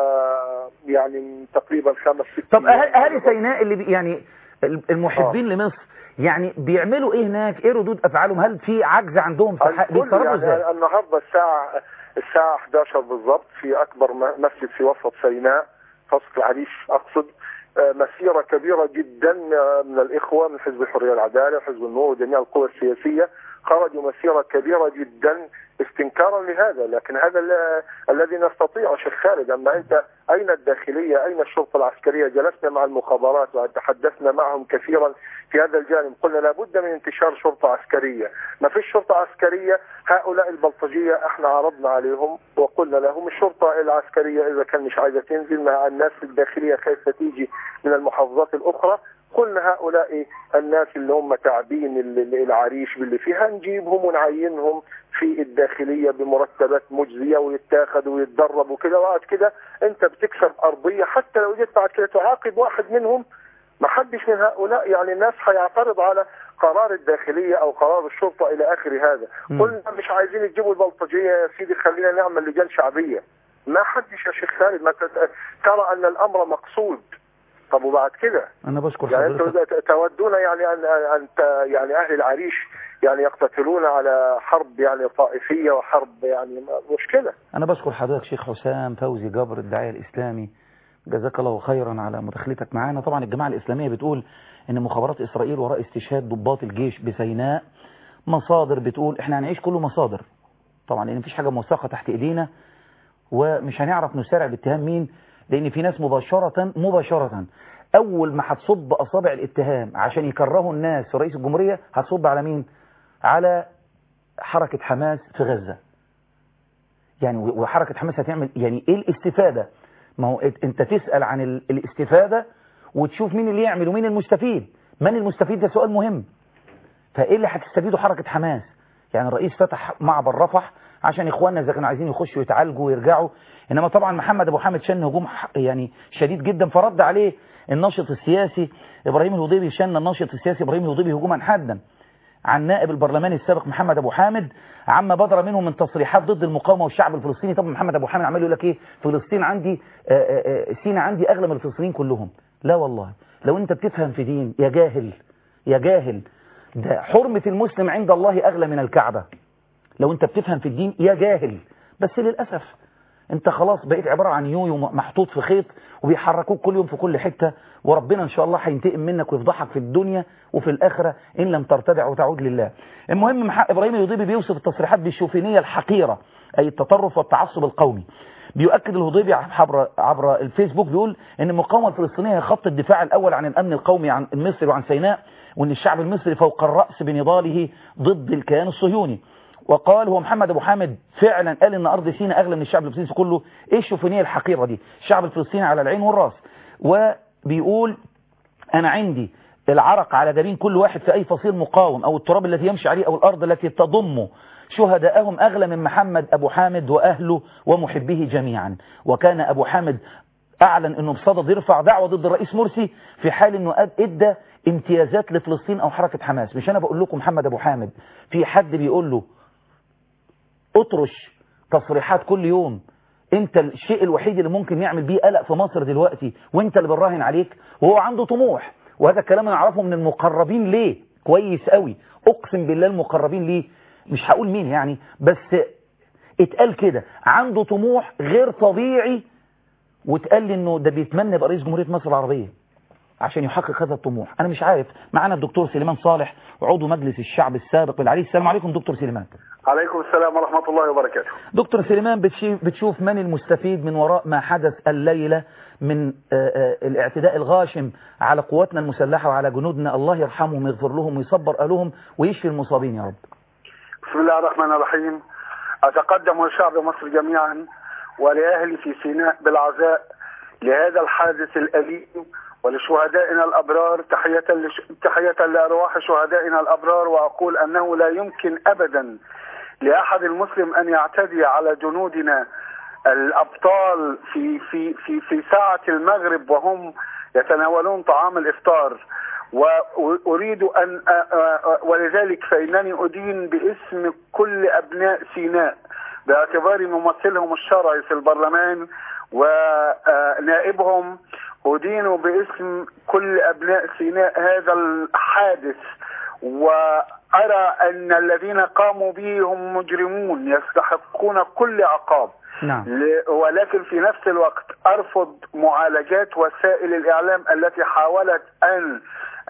يعني تقريبا 5-6. طب اهالي سيناء اللي يعني المحبين لمصر يعني بيعملوا ايه هناك؟ ايه ردود افعالهم؟ هل في عجز عندهم في حق بيتصرفوا ازاي؟ يعني النهارده الساعة 11 بالضبط في اكبر مسجد في وسط سيناء فصل العريش اقصد، مسيرة كبيرة جدا من الإخوة من حزب الحرية والعدالة وحزب النور وجميع القوى السياسية، خرجوا مسيرة كبيرة جدا استنكارا لهذا. لكن هذا الذي نستطيع شيخ خالد. أما أنت أين الداخلية؟ أين الشرطة العسكرية؟ جلسنا مع المخابرات وتحدثنا معهم كثيرا في هذا الجانب، قلنا لابد من انتشار شرطة عسكرية. ما فيش شرطة عسكرية. هؤلاء البلطجية احنا عرضنا عليهم وقلنا لهم الشرطة العسكرية إذا كان مش عايزة تنزل مع الناس الداخلية خايفة تيجي من المحافظات الأخرى، قلنا هؤلاء الناس اللي هم تعبين العريش باللي فيها نجيبهم ونعينهم في الداخلية بمرتبات مجزية ويتاخدوا ويتدربوا كده، وبعد كده انت بتكسب أرضية. حتى لو جيت بعد كده تعاقب واحد منهم، ما حدش من هؤلاء يعني الناس هيعترض على قرار الداخلية أو قرار الشرطة إلى آخر هذا. قلنا مش عايزين تجيبوا البلطجية يا سيدي، خلينا نعمل لجان شعبية. ما حدش يا شيخ خالد ما ترى أن الأمر مقصود. طب وبعد كده أنا بشكر يعني حضرتك. تودون يعني أن يعني أهل العريش يعني يقتتلون على حرب يعني طائفية وحرب يعني مشكلة. أنا بشكر حضرتك شيخ حسام فوزي جبر الداعية الإسلامي، جزاك الله خيرا على مداخلتك معانا. طبعا الجماعة الإسلامية بتقول إن مخابرات إسرائيل وراء استشهاد ضباط الجيش بسيناء. مصادر بتقول إحنا هنعيش كله مصادر طبعا، لأن مفيش حاجة موثقة تحت إيدينا ومش هنعرف نسارع باتهام مين، لأن في ناس مباشرة أول ما هتصب أصابع الاتهام عشان يكرهوا الناس في رئيس الجمهورية هتصب على مين؟ على حركة حماس في غزة. يعني وحركة حماس هتعمل يعني إيه الاستفادة؟ ما هو أنت تسأل عن الاستفادة وتشوف مين اللي يعمل ومين المستفيد. من المستفيد ده سؤال مهم. فإيه اللي هتستفيده حركة حماس؟ يعني الرئيس فتح معبر رفح عشان إخواننا إذا كانوا عايزين يخشوا يتعالجوا ويرجعوا، إنما طبعا محمد أبو حامد شن هجوم يعني شديد جدا، فرد عليه الناشط السياسي إبراهيم الهضيبي، شن الناشط السياسي إبراهيم الهضيبي هجوما حادا. عن نائب البرلمان السابق محمد أبو حامد عما بدر منه من تصريحات ضد المقاومة والشعب الفلسطيني. طبعا محمد أبو حامد عمال يقول لك إيه، فلسطين عندي، سينا عندي أغلى من الفلسطينيين كلهم. لا والله، لو أنت بتفهم في دين يا جاهل يا جاهل، ده حرمة المسلم عند الله أغلى من الكعبة. لو أنت بتفهم في الدين يا جاهل. بس للأسف أنت خلاص بقيت عبارة عن يويو محطوط في خيط وبيحركوك كل يوم في كل حتة، وربنا إن شاء الله هينتقم منك ويفضحك في الدنيا وفي الآخرة إن لم ترتدع وتعود لله. المهم إبراهيم الهضيبي بيوصف التصريحات بالشوفينية الحقيرة، أي التطرف والتعصب القومي. بيؤكد الهضيبي عبر الفيسبوك، بيقول ان المقاومه الفلسطينيه هي خط الدفاع الاول عن الامن القومي عن المصري وعن سيناء، وان الشعب المصري فوق الراس بنضاله ضد الكيان الصهيوني. وقال هو محمد ابو حامد فعلا قال ان ارض سيناء اغلى من الشعب الفلسطيني كله. ايه الشوفينيه الحقيره دي؟ الشعب الفلسطيني على العين والراس. وبيقول انا عندي العرق على جبين كل واحد في اي فصيل مقاوم، او التراب الذي يمشي عليه، او الارض التي تضمه شهداءهم أغلى من محمد أبو حامد وأهله ومحبيه جميعا. وكان أبو حامد أعلن أنه بصدد يرفع دعوة ضد الرئيس مرسي في حال أنه إدى امتيازات لفلسطين أو حركة حماس. مش أنا بقول لكم محمد أبو حامد، في حد بيقول له اطرش تصريحات كل يوم، انت الشيء الوحيد اللي ممكن يعمل بيه قلق في مصر دلوقتي وانت اللي بنراهن عليك. وهو عنده طموح، وهذا الكلام انا اعرفه من المقربين ليه كويس قوي، اقسم بالله المقربين ليه، مش هقول مين يعني، بس اتقال كده عنده طموح غير طبيعي، واتقال لي انه ده بيتمنى يبقى رئيس جمهورية مصر العربية عشان يحقق هذا الطموح. انا مش عارف. معانا الدكتور سليمان صالح عضو مجلس الشعب السابق بالعريش. السلام عليكم دكتور سليمان. عليكم السلام ورحمة الله وبركاته. دكتور سليمان، بتشوف من المستفيد من وراء ما حدث الليلة من الاعتداء الغاشم على قواتنا المسلحة وعلى جنودنا؟ الله يرحمهم ويغفر لهم ويصبر أهلهم ويشفي المصابين يا رب. بسم الله الرحمن الرحيم. أتقدم لشعب مصر جميعا ولأهلي في سيناء بالعزاء لهذا الحادث الأليم، ولشهدائنا الأبرار تحية لأرواح شهدائنا الأبرار. وأقول أنه لا يمكن أبدا لأحد المسلم أن يعتدي على جنودنا الأبطال في ساعة المغرب وهم يتناولون طعام الإفطار. وأريد أن ولذلك فإنني أدين باسم كل أبناء سيناء باعتباري ممثلهم الشرعي في البرلمان ونائبهم، أدين باسم كل أبناء سيناء هذا الحادث، وأرى أن الذين قاموا به هم مجرمون يستحقون كل عقاب. نعم. ولكن في نفس الوقت أرفض معالجات وسائل الإعلام التي حاولت أن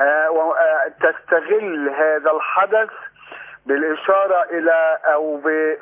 تستغل هذا الحدث بالإشارة إلى أو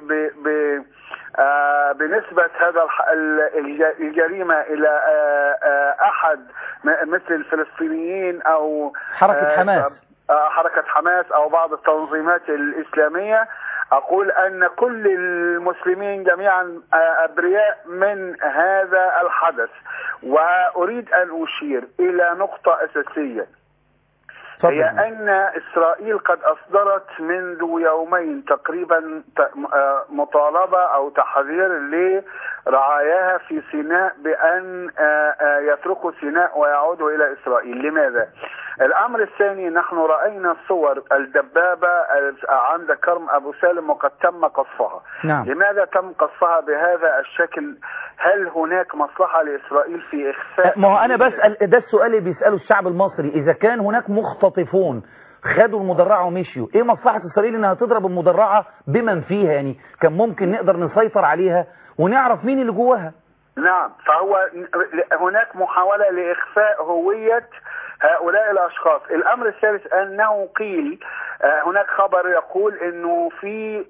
بنسبة هذا الجريمة إلى أحد مثل الفلسطينيين أو حركة حماس أو بعض التنظيمات الإسلامية. أقول أن كل المسلمين جميعا أبرياء من هذا الحدث. وأريد أن أشير إلى نقطة أساسية، هي أن إسرائيل قد أصدرت منذ يومين تقريبا مطالبة أو تحذير لرعاياها في سيناء بأن يتركوا سيناء ويعودوا إلى إسرائيل. لماذا؟ الأمر الثاني، نحن رأينا صور الدبابة عند كرم أبو سالم وقد تم قصفها. نعم. لماذا تم قصفها بهذا الشكل؟ هل هناك مصلحة لإسرائيل في إخفاء؟ ما هو أنا بسأل، ده السؤال اللي بيسأله الشعب المصري، إذا كان هناك مختطفون خدوا المدرعة ومشيوا، إيه مصلحة إسرائيل إنها تضرب المدرعة بمن فيها؟ يعني كان ممكن نقدر نسيطر عليها ونعرف مين اللي جواها. نعم، فهو هناك محاولة لإخفاء هوية هؤلاء الأشخاص. الأمر الثالث أنه قيل هناك خبر يقول أنه في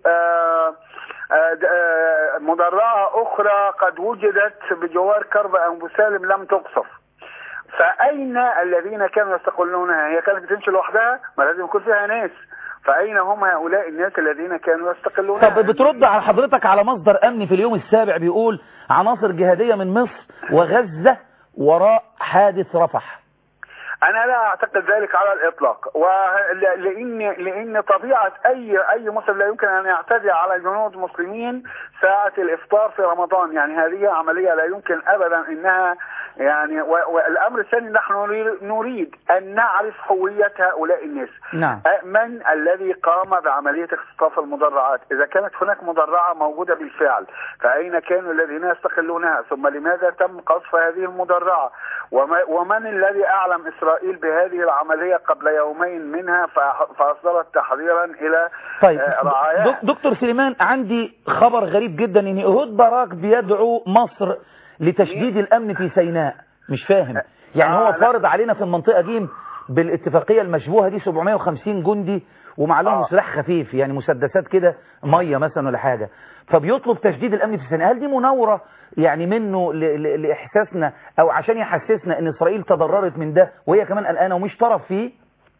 مدرعة أخرى قد وجدت بجوار كرب أبو سالم لم تقصف. فأين الذين كانوا يستقلونها؟ هي كانت بتمشي لوحدها، ما لازم يكون فيها ناس. فأين هم هؤلاء الناس الذين كانوا يستقلونها؟ طب بترد على حضرتك على مصدر أمني في اليوم السابع بيقول عناصر جهادية من مصر وغزة وراء حادث رفح. أنا لا أعتقد ذلك على الإطلاق، لأن طبيعة أي مسلم لا يمكن أن يعتدي على جنود مسلمين ساعة الإفطار في رمضان. يعني هذه عملية لا يمكن أبدا أنها يعني والأمر الثاني نحن نريد أن نعرف هوية هؤلاء الناس. نعم. من الذي قام بعملية اختطاف المدرعات؟ إذا كانت هناك مدرعة موجودة بالفعل فأين كانوا الذين يستقلونها؟ ثم لماذا تم قصف هذه المدرعة؟ ومن الذي أعلم إسرائيل بهذه العملية قبل يومين منها فأصدرت تحذيرا إلى رعاياها؟ دكتور سليمان، عندي خبر غريب جدا ان إيهود باراك بيدعو مصر لتشديد الأمن في سيناء. مش فاهم يعني هو فارض علينا في المنطقة دي بالاتفاقية المشبوهة دي 750 جندي ومعلهم سلاح خفيف، يعني مسدسات كده مية مثلا ولا حاجة، فبيطلب تشديد الأمن في سيناء. هل دي مناورة يعني منه لإحساسنا أو عشان يحسسنا ان إسرائيل تضررت من ده وهي كمان قلقانة ومش طرف فيه؟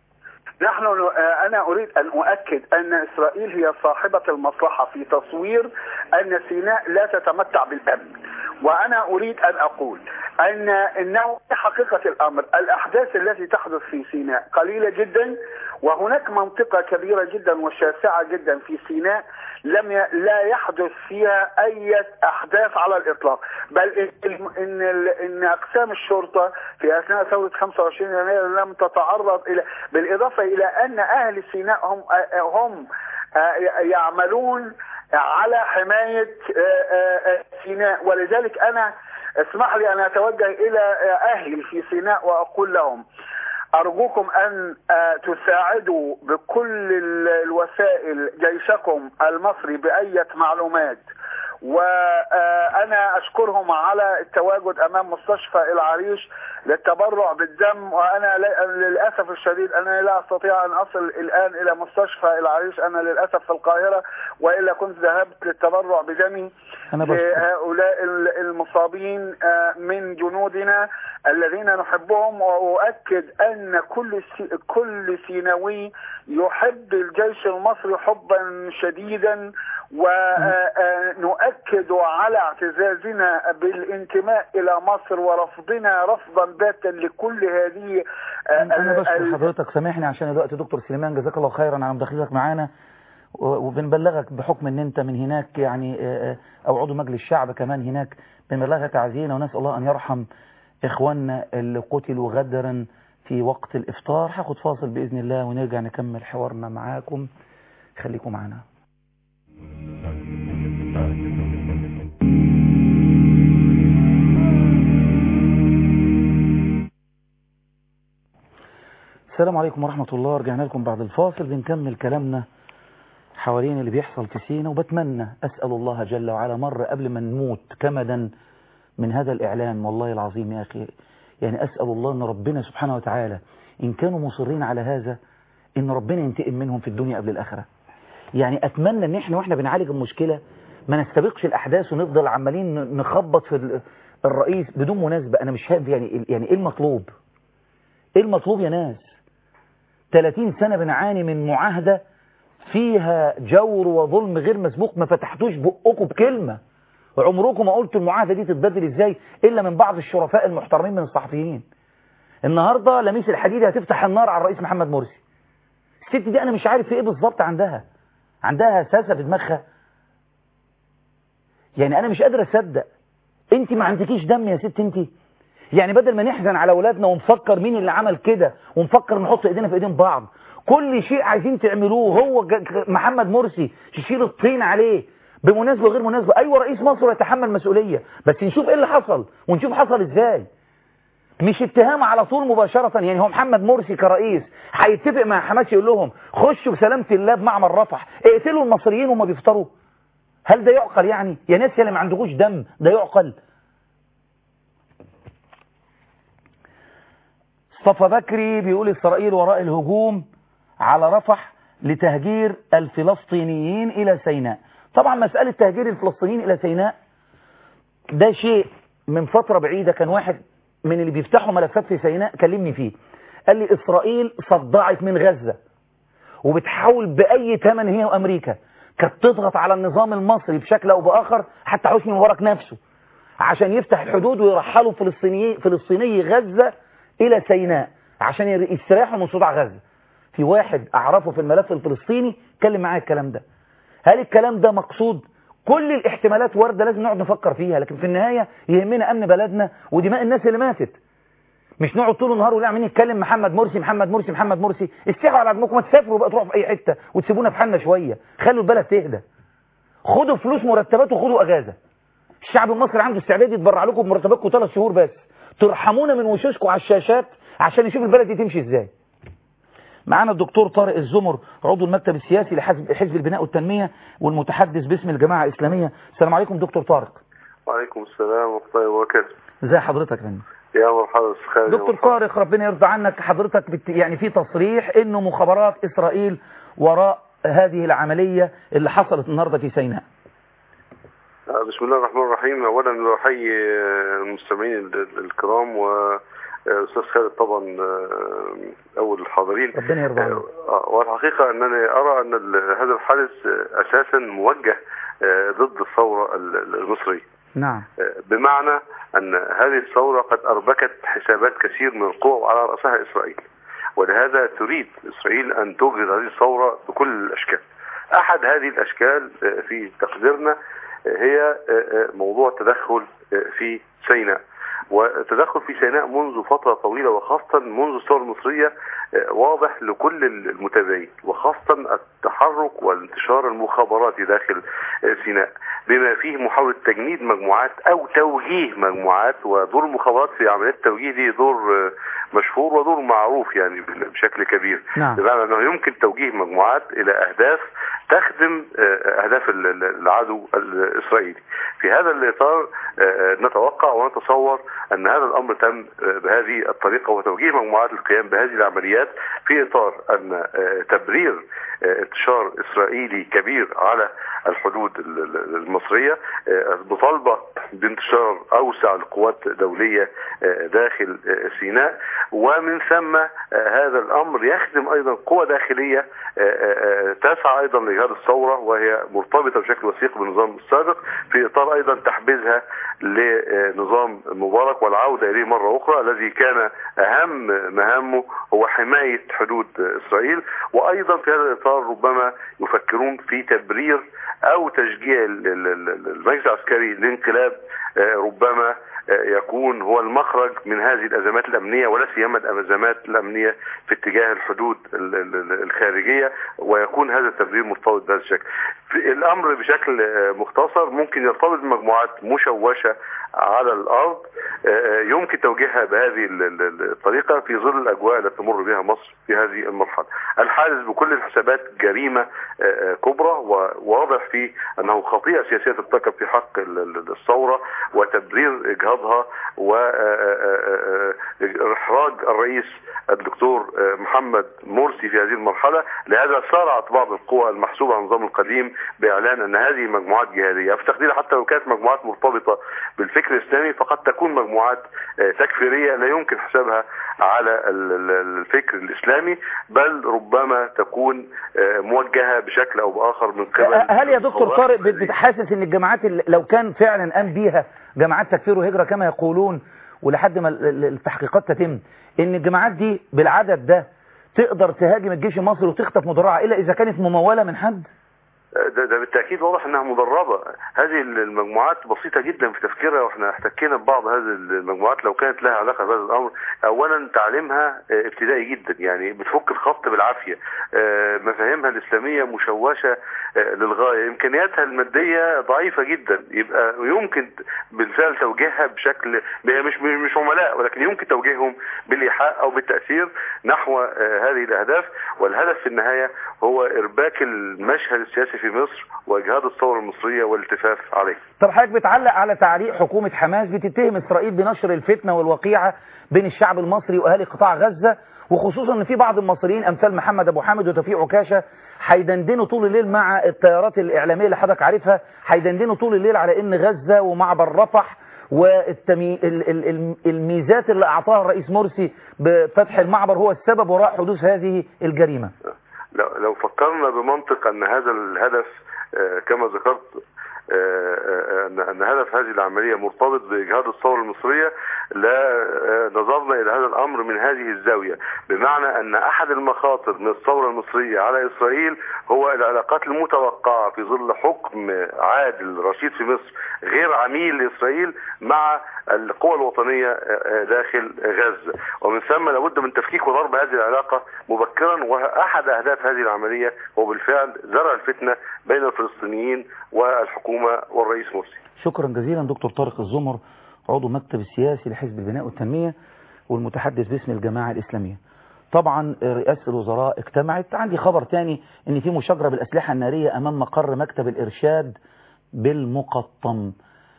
أنا أريد أن أؤكد أن إسرائيل هي صاحبة المصلحة في تصوير أن سيناء لا تتمتع بالأمن. وأنا أريد أن أقول أنه حقيقة الأمر الأحداث التي تحدث في سيناء قليلة جدا، وهناك منطقة كبيرة جدا وشاسعة جدا في سيناء لا يحدث فيها أي أحداث على الإطلاق، بل إن أقسام الشرطة في أثناء ثورة 25 يناير لم تتعرض إلى، بالإضافة إلى أن أهل سيناء هم يعملون على حماية سيناء. ولذلك أنا اسمح لي أن أتوجه إلى أهلي في سيناء وأقول لهم أرجوكم أن تساعدوا بكل الوسائل جيشكم المصري بأية معلومات، وأنا أشكرهم على التواجد أمام مستشفى العريش للتبرع بالدم. وأنا للأسف الشديد أنا لا أستطيع أن أصل الآن إلى مستشفى العريش، أنا للأسف في القاهرة، وإلا كنت ذهبت للتبرع بدمي لهؤلاء المصابين من جنودنا الذين نحبهم. وأؤكد أن كل سيناوي يحب الجيش المصري حبا شديدا، ونؤكد على اعتزازنا بالانتماء إلى مصر ورفضنا رفضا باتا لكل هذه. أنا بشكر حضرتك، سامحني عشان الوقت. دكتور سليمان جزاك الله خيرا على مداخلتك معانا، وبنبلغك بحكم ان انت من هناك يعني او عضو مجلس الشعب كمان هناك، بنبلغك تعزينا ونسأل الله ان يرحم اخواننا اللي قتلوا غدرا في وقت الافطار. هاخد فاصل باذن الله ونرجع نكمل حوارنا معاكم، خليكم معنا. السلام عليكم ورحمة الله. رجعنا لكم بعد الفاصل بنكمل كلامنا حوالين اللي بيحصل في سيناء، وبتمنى أسأل الله جل وعلا مرة قبل ما نموت كمدا من هذا الإعلان، والله العظيم يا أخي، يعني أسأل الله أن ربنا سبحانه وتعالى إن كانوا مصرين على هذا إن ربنا ينتقم منهم في الدنيا قبل الآخرة. يعني أتمنى إن إحنا وإحنا بنعالج المشكلة ما نستبقش الأحداث ونفضل عمالين نخبط في الرئيس بدون مناسبة. أنا مش فاهم يعني إيه المطلوب؟ إيه المطلوب يا ناس؟ 30 سنة بنعاني من معاهدة فيها جور وظلم غير مسبوق، ما فتحتوش بقكم بكلمة، عمركم ما قلتوا المعاهدة دي تتبدل ازاي إلا من بعض الشرفاء المحترمين من الصحفيين. النهاردة لميس الحديدة هتفتح النار على الرئيس محمد مرسي. الست دي أنا مش عارف في إيه بالظبط، عندها هساسة في دماغها. يعني أنا مش قادر أصدق. أنت ما عندكيش دم يا ست أنت؟ يعني بدل ما نحزن على أولادنا ونفكر مين اللي عمل كده ونفكر نحط إيدينا في إيدين بعض، كل شيء عايزين تعملوه هو محمد مرسي يشيل الطين عليه بمناسبة وغير مناسبة. أيوة رئيس مصر يتحمل مسؤولية، بس نشوف إيه اللي حصل ونشوف حصل إزاي، مش اتهام على طول مباشرة. يعني هو محمد مرسي كرئيس هيتفق مع حماس يقول لهم خشوا بسلامة الله بمعمل رفح اقتلوا المصريين وما بيفطروا؟ هل ده يعقل؟ يعني يا ناس يا اللي ما عندكوش دم، ده يعقل؟ صفا بكري بيقول إسرائيل وراء الهجوم على رفح لتهجير الفلسطينيين إلى سيناء. طبعا مسألة تهجير الفلسطينيين إلى سيناء ده شيء من فترة بعيدة. كان واحد من اللي بيفتحوا ملفات في سيناء كلمني فيه، قال لي إسرائيل صدعت من غزة وبتحاول بأي ثمن هي وأمريكا كانت تضغط على النظام المصري بشكل أو بآخر، حتى حسني مبارك نفسه، عشان يفتح الحدود ويرحلوا فلسطيني غزة إلى سيناء عشان يستريحوا من صداع غزة. في واحد أعرفه في الملف الفلسطيني كلم معايا الكلام ده. هل الكلام ده مقصود؟ كل الاحتمالات واردة لازم نقعد نفكر فيها، لكن في النهاية يهمنا أمن بلدنا ودماء الناس اللي ماتت. مش نقعد طول النهار ولا عمالين نتكلم محمد مرسي محمد مرسي محمد مرسي. استحوا على عدمكم، ما تسافروا بقى تروحوا في أي حتة وتسيبونا في حالنا شوية، خلوا البلد تهدى. خدوا فلوس مرتبات وخدوا أجازة. الشعب المصري عنده استعداد يتبرع لكم بمرتباتكم 3 شهور بس، ترحمونا من وشوشكم على الشاشات عشان نشوف البلد دي تمشي ازاي. معانا الدكتور طارق الزمر، عضو المكتب السياسي لحزب البناء والتنمية والمتحدث باسم الجماعة الإسلامية. السلام عليكم دكتور طارق. وعليكم السلام ورحمة الله وبركاته. ازي حضرتك يا فندم؟ يا مرحبا خالد. دكتور طارق ربنا يرضى عنك، حضرتك يعني في تصريح انه مخابرات إسرائيل وراء هذه العملية اللي حصلت النهاردة في سيناء. بسم الله الرحمن الرحيم. اولا بحيي المستمعين الكرام واستاذ خالد طبعا اول الحاضرين. ربنا يرضى عنك. والحقيقه انني ارى ان هذا الحادث اساسا موجه ضد الثوره المصريه. نعم. بمعنى ان هذه الثوره قد اربكت حسابات كثير من القوى وعلى راسها اسرائيل، ولهذا تريد اسرائيل ان تجري هذه الثوره بكل الاشكال. احد هذه الاشكال في تقديرنا هي موضوع التدخل في سيناء، والتدخل في سيناء منذ فترة طويلة وخاصة منذ الثورة المصرية واضح لكل المتابعين، وخاصة التحرك والانتشار المخابراتي داخل سيناء بما فيه محاولة تجنيد مجموعات أو توجيه مجموعات. ودور المخابرات في عمليات التوجيه دي دور مشهور ودور معروف يعني بشكل كبير. نعم. بمعنى أنه يمكن توجيه مجموعات إلى أهداف تخدم أهداف العدو الإسرائيلي. في هذا الإطار نتوقع ونتصور أن هذا الأمر تم بهذه الطريقة، وتوجيه مجموعات القيام بهذه العمليات في إطار أن تبرير انتشار إسرائيلي كبير على الحدود المصرية، مطالبة بانتشار أوسع لقوات دولية داخل سيناء، ومن ثم هذا الأمر يخدم أيضا قوى داخلية تسعى أيضا لإجهاد الثورة، وهي مرتبطة بشكل وثيق بالنظام السابق في إطار أيضا تحبيزها لنظام مبارك والعودة إليه مرة أخرى، الذي كان أهم مهامه هو حماية حدود إسرائيل. وأيضا في هذا الإطار ربما يفكرون في تبرير أو تشجيع المجلس العسكري للانقلاب، ربما يكون هو المخرج من هذه الأزمات الأمنية، ولا سيما الأزمات الأمنية في اتجاه الحدود الخارجية، ويكون هذا التبرير مرتبط بهذا الشكل. الأمر بشكل مختصر ممكن يرتبط بمجموعات مشوشة على الأرض يمكن توجيهها بهذه الطريقة في ظل الأجواء التي تمر بها مصر في هذه المرحلة. الحادث بكل الحسابات جريمة كبرى، وواضح فيه أنه خطيئة سياسية ترتكب في حق الثورة وتبرير إجهاضها وإحراج الرئيس الدكتور محمد مرسي في هذه المرحلة. لهذا سارعت بعض القوى المحسوبة على النظام القديم بإعلان أن هذه مجموعات جهادية. في تقديري حتى لو كانت مجموعات مرتبطة بالفكر الإسلامي فقد تكون مجموعات تكفيرية لا يمكن حسابها على الفكر الإسلامي، بل ربما تكون موجهة بشكل أو بآخر من قبل. هل يا دكتور طارق بتحسس أن الجماعات لو كان فعلا قام بيها جماعات تكفير وهجرة كما يقولون ولحد ما التحقيقات تتم، ان الجماعات دي بالعدد ده تقدر تهاجم الجيش المصري وتخطف مدرعة الا اذا كانت ممولة من حد؟ ده بالتأكيد واضح انها مدربة. هذه المجموعات بسيطة جدا في تفكيرها، واحنا احتكينا ببعض هذه المجموعات لو كانت لها علاقة بهذا الامر. اولا تعليمها ابتدائي جدا، يعني بتفك الخط بالعافية، مفاهيمها الاسلامية مشوشة للغاية، امكانياتها المادية ضعيفة جدا، يبقى يمكن بالفعل توجيهها بشكل مش عملاء، ولكن يمكن توجيههم بالايحاء او بالتأثير نحو هذه الاهداف. والهدف في النهاية هو ارباك المشهد السياسي في مصر واجهاد الثورة المصرية والالتفاف عليه. طب حضرتك بتعلق على تعليق حكومة حماس بتتهم اسرائيل بنشر الفتنة والوقيعة بين الشعب المصري واهالي قطاع غزة، وخصوصا ان في بعض المصريين امثال محمد ابو حامد وتوفيق عكاشة هيدندنوا طول الليل مع التيارات الاعلامية اللي حضرتك عارفها، هيدندنوا طول الليل على ان غزة ومعبر رفح والميزات اللي اعطاها الرئيس مرسي بفتح المعبر هو السبب وراء حدوث هذه الجريمة. لو فكرنا بمنطق أن هذا الهدف كما ذكرت أن هدف هذه العملية مرتبط بإجهاض الثورة المصرية، لا نظرنا إلى هذا الأمر من هذه الزاوية، بمعنى أن أحد المخاطر من الثورة المصرية على إسرائيل هو العلاقات المتوقعة في ظل حكم عادل رشيد في مصر غير عميل لإسرائيل مع القوى الوطنية داخل غزة، ومن ثم لابد من تفكيك وضرب هذه العلاقة مبكرا. وأحد أهداف هذه العملية هو بالفعل زرع الفتنة بين الفلسطينيين والحكومة والرئيس مرسي. شكرا جزيلا دكتور طارق الزمر، عضو مكتب السياسي لحزب البناء والتنمية والمتحدث باسم الجماعة الإسلامية. طبعا رئاسة الوزراء اجتمعت. عندي خبر تاني ان في مشاجرة بالأسلحة النارية امام مقر مكتب الإرشاد بالمقطم.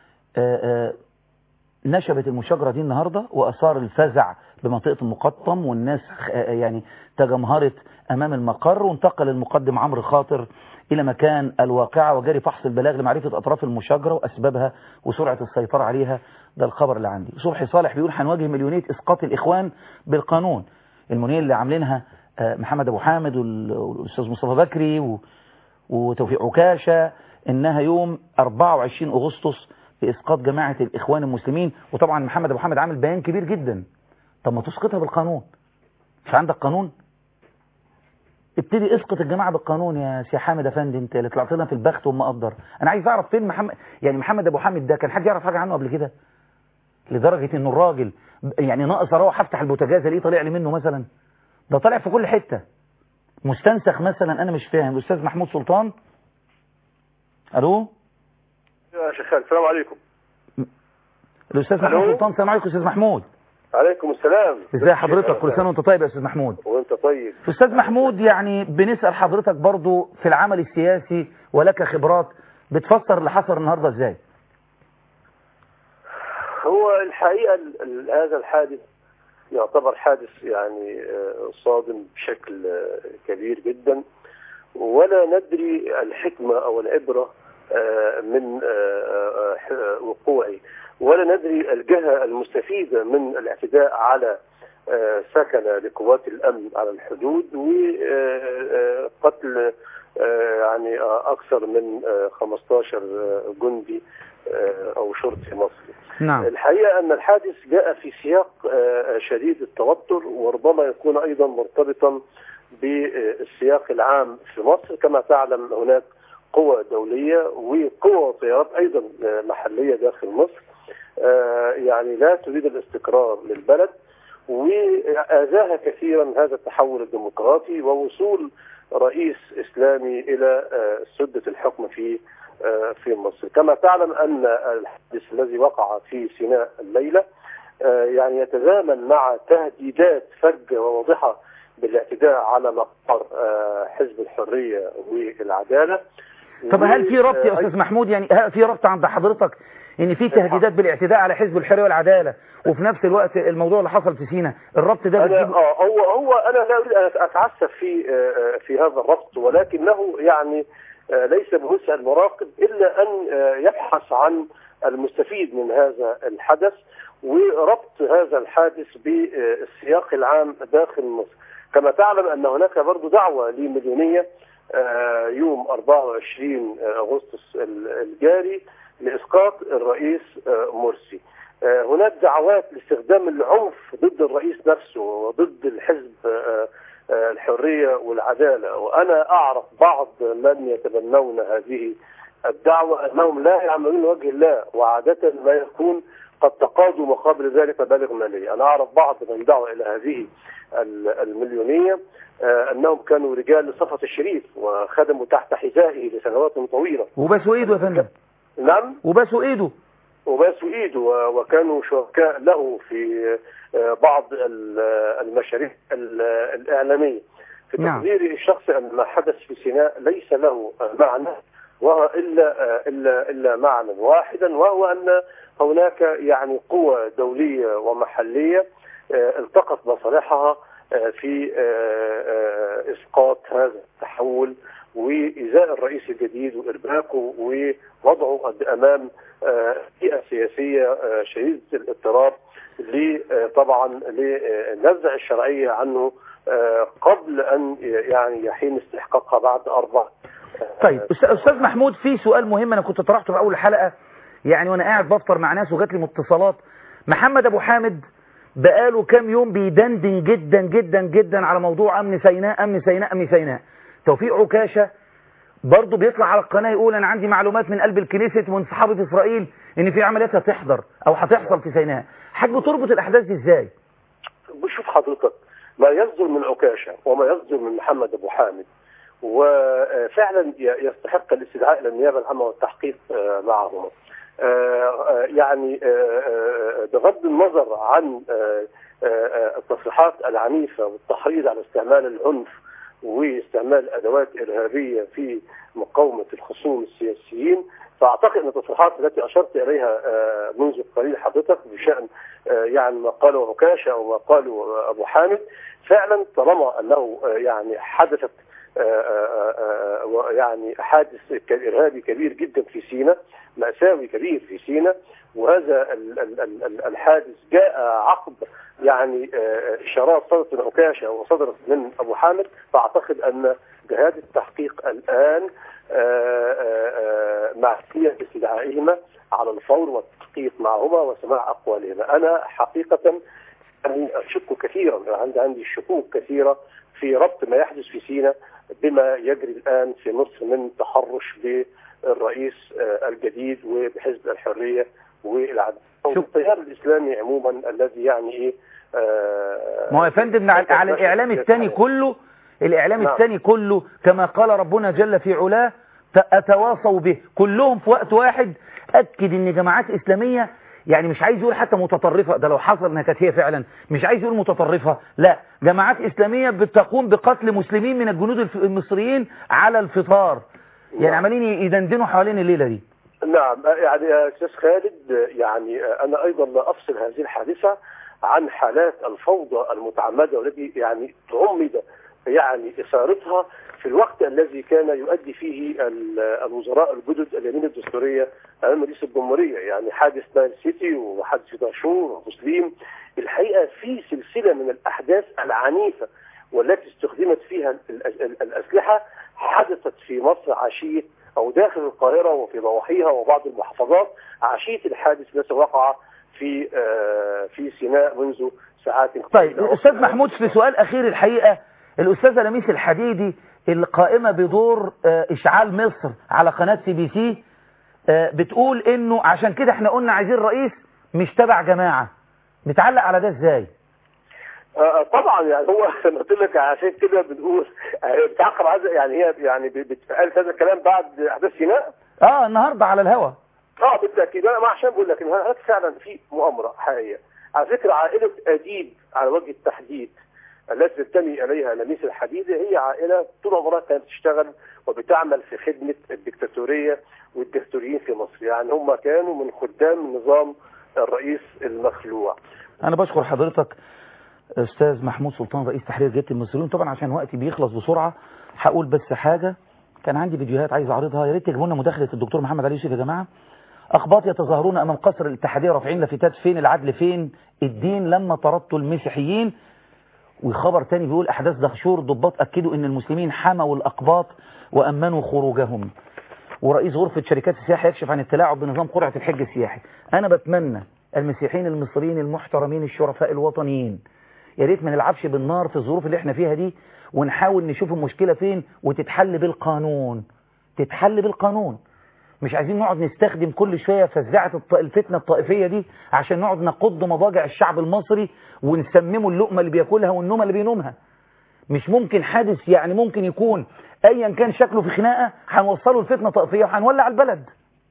نشبت المشاجرة دي النهاردة وأثار الفزع بمنطقة المقطم، والناس يعني تجمهرت أمام المقر، وانتقل المقدم عمرو خاطر إلى مكان الواقعة وجري فحص البلاغ لمعرفة أطراف المشاجرة وأسبابها وسرعة السيطرة عليها. ده الخبر اللي عندي. صبحي صالح بيقول هنواجه مليونية إسقاط الإخوان بالقانون. المنية اللي عاملينها محمد أبو حامد والأستاذ مصطفى بكري وتوفيق عكاشة، إنها يوم 24 أغسطس بإسقاط جماعة الإخوان المسلمين. وطبعا محمد أبو حامد عامل بيان كبير جدا. طب ما تسقطها بالقانون، مش عندك قانون؟ ابتدي اسقط الجماعة بالقانون يا سي حامد افندي، انت اللي طلعت لنا في البخت ومقدر. انا عايز اعرف فين محمد ابو حامد ده، كان حد يعرف حاجة عنه قبل كده؟ لدرجة انه الراجل يعني ناقص اروح افتح البوتاجاز الاقيه طالع لي منه مثلا. ده طالع في كل حتة مستنسخ مثلا. انا مش فاهم. الاستاذ محمود سلطان. الو يا شيخ خالد، السلام عليكم. الاستاذ محمود سلطان. السلام عليكم استاذ محمود. عليكم السلام. ازي حضرتك؟ كل سنه وانت طيب يا استاذ محمود. وانت طيب. استاذ محمود، يعني بنسأل حضرتك برضو في العمل السياسي ولك خبرات، بتفسر اللي حصل النهارده ازاي؟ هو الحقيقة هذا الحادث يعتبر حادث يعني صادم بشكل كبير جدا، ولا ندري الحكمة او العبرة من وقوعه، ولا ندري الجهة المستفيدة من الاعتداء على سكنة لقوات الأمن على الحدود وقتل يعني أكثر من 15 جندي أو شرطي مصري. نعم. الحقيقة أن الحادث جاء في سياق شديد التوتر، وربما يكون أيضا مرتبطا بالسياق العام في مصر. كما تعلم هناك قوى دولية وقوى وتيارات أيضا محلية داخل مصر يعني لا تريد الاستقرار للبلد، وآذاها كثيرا هذا التحول الديمقراطي ووصول رئيس إسلامي إلى سدة الحكم في مصر. كما تعلم أن الحادث الذي وقع في سيناء الليلة يعني يتزامن مع تهديدات فجة وواضحة بالاعتداء على مقر حزب الحرية والعدالة. طب هل في ربط يا أستاذ محمود؟ يعني في ربط عند حضرتك ان في تهديدات بالاعتداء على حزب الحرية والعدالة وفي نفس الوقت الموضوع اللي حصل في سيناء، الربط ده هو انا لا اريد ان اتعسف في هذا الربط، ولكنه يعني ليس بوسع المراقب الا ان يبحث عن المستفيد من هذا الحدث وربط هذا الحادث بالسياق العام داخل مصر. كما تعلم ان هناك برضو دعوة لمليونية يوم 24 أغسطس الجاري لإسقاط الرئيس مرسي. هناك دعوات لاستخدام العنف ضد الرئيس نفسه وضد الحزب الحرية والعدالة، وأنا أعرف بعض من يتبنون هذه الدعوة أنهم لا يعملون وجه الله، وعادة ما يكون قد تقاضوا مقابل ذلك مبالغ مالية. أنا أعرف بعض من دعوا إلى هذه المليونية أنهم كانوا رجال لصفة الشريف وخدموا تحت حذائه لسنوات طويلة. وباسوا إيده يا فندم. نعم. وباسوا إيده وكانوا شركاء له في بعض المشاريع الإعلامية. في تقديري الشخصي أن ما حدث في سيناء ليس له معنى وهو إلا معنى واحدا، وهو أن هناك يعني قوى دولية ومحلية التقت مصالحها في إسقاط هذا التحول وإزاء الرئيس الجديد وإرباكه ووضعه أمام بيئة سياسية شديدة الاضطراب طبعا لنزع الشرعية عنه قبل أن يعني يحين استحقاقها بعد 4 طيب أستاذ محمود، في سؤال مهم أنا كنت طرحته في أول الحلقة، يعني وأنا قاعد بفطر مع ناس وجات لي اتصالات. محمد أبو حامد بقاله كام يوم بيدندن جدا جدا جدا على موضوع أمن سيناء أمن سيناء أمن سيناء. توفيق عكاشة برضه بيطلع على القناة يقول أنا عندي معلومات من قلب الكنيست ومن صحابة إسرائيل إن في عمليات هتحضر أو هتحصل في سيناء. حضرتك بتربط الأحداث دي إزاي؟ بشوف حضرتك ما يصدر من عكاشة وما يصدر من محمد أبو حامد وفعلا يستحق الاستدعاء إلى النيابة العامة والتحقيق معهما. يعني بغض النظر عن التصريحات العنيفة والتحريض على استعمال العنف واستعمال أدوات إرهابية في مقاومة الخصوم السياسيين، فأعتقد أن التصريحات التي أشرت إليها منذ قليل حضرتك بشأن يعني ما قاله عكاشة أو ما قاله أبو حامد، فعلا طالما أنه يعني حدثت يعني حادث إرهابي كبير جدا في سيناء، مأساوي كبير في سيناء، وهذا الحادث جاء عقب يعني إشارات صدرت من عكاشة وصدرت من أبو حامد، فأعتقد أن جهات التحقيق الآن معفية باستدعائهما على الفور والتحقيق معهما وسماع أقوالهما. أنا حقيقة أشك كثيرا، عندي شكوك كثيرة في ربط ما يحدث في سيناء بما يجري الآن في مصر من تحرش بالرئيس الجديد وبحزب الحرية والعدل والتيار الإسلامي عموما الذي يعني إيه ما هو يا فندم على الإعلام الثاني كله، الإعلام الثاني كله كما قال ربنا جل في علاه أتواصوا به، كلهم في وقت واحد أكد إن جماعات إسلامية، يعني مش عايز يقول حتى متطرفة، ده لو حصل انها كانت هي فعلا، مش عايز يقول متطرفة، لا، جماعات إسلامية بتقوم بقتل مسلمين من الجنود المصريين على الفطار، يعني عمالين يدندنوا حوالين الليلة دي. نعم، يعني يا أستاذ خالد، يعني أنا أيضا لا أفصل هذه الحادثة عن حالات الفوضى المتعمدة والتي يعني تعمد يعني إثارتها في الوقت الذي كان يؤدي فيه الوزراء الجدد اليمين الدستورية أمام رئيس الجمهورية، يعني حادث نايل سيتي وحادث دهشور ومسلم. الحقيقة في سلسلة من الأحداث العنيفة والتي استخدمت فيها الأسلحة حدثت في مصر عشية أو داخل القاهرة وفي ضواحيها وبعض المحافظات عشية الحادث الذي وقع في سيناء منذ ساعات. طيب الأستاذ محمود، في سؤال أخير، الحقيقة الأستاذة لميس الحديدي القائمة بدور إشعال مصر على قناة CBC بتقول إنه عشان كده احنا قلنا عايزين رئيس مش تبع جماعة، بتعلق على ده إزاي؟ طبعا يعني هو انا قلت لك عشان كده بنقول بتعقب هذا، يعني هي يعني بتقال هذا الكلام بعد احداث سيناء النهارده على الهوا. بالتاكيد، انا عشان بقول لك ان هناك فعلا في مؤامره حقيقيه. على فكره عائله اديب على وجه التحديد التي تنتمي اليها لميس الحديدي هي عائله طول عمرها كانت تشتغل وبتعمل في خدمه الدكتاتوريه والدكتاتوريين في مصر، يعني هم كانوا من خدام نظام الرئيس المخلوع. انا بشكر حضرتك استاذ محمود سلطان رئيس تحرير جريدة المصريون. طبعا عشان وقتي بيخلص بسرعه هقول بس حاجه، كان عندي فيديوهات عايز اعرضها، يا ريت تجيبوا لنا مداخله الدكتور محمد علي يوسف يا جماعه. اقباط يتظاهرون امام قصر الاتحاديه رافعين لافتات فين العدل فين الدين لما طردتوا المسيحيين. وخبر تاني بيقول احداث دهشور ضباط اكدوا ان المسلمين حموا الاقباط وامنوا خروجهم. ورئيس غرفه شركات السياحه يكشف عن التلاعب بنظام قرعه الحج السياحي. انا بتمنى المسيحيين المصريين المحترمين الشرفاء الوطنيين يا ريت ما نلعبش بالنار في الظروف اللي احنا فيها دي، ونحاول نشوف المشكله فين وتتحل بالقانون، تتحل بالقانون. مش عايزين نقعد نستخدم كل شويه فزعه الفتنه الطائفيه دي عشان نقعد نقض مضاجع الشعب المصري ونسممه اللقمه اللي بياكلها والنومه اللي بينومها. مش ممكن حادث يعني ممكن يكون ايا كان شكله في خناقه هنوصله لفتنه طائفيه وهنولع البلد.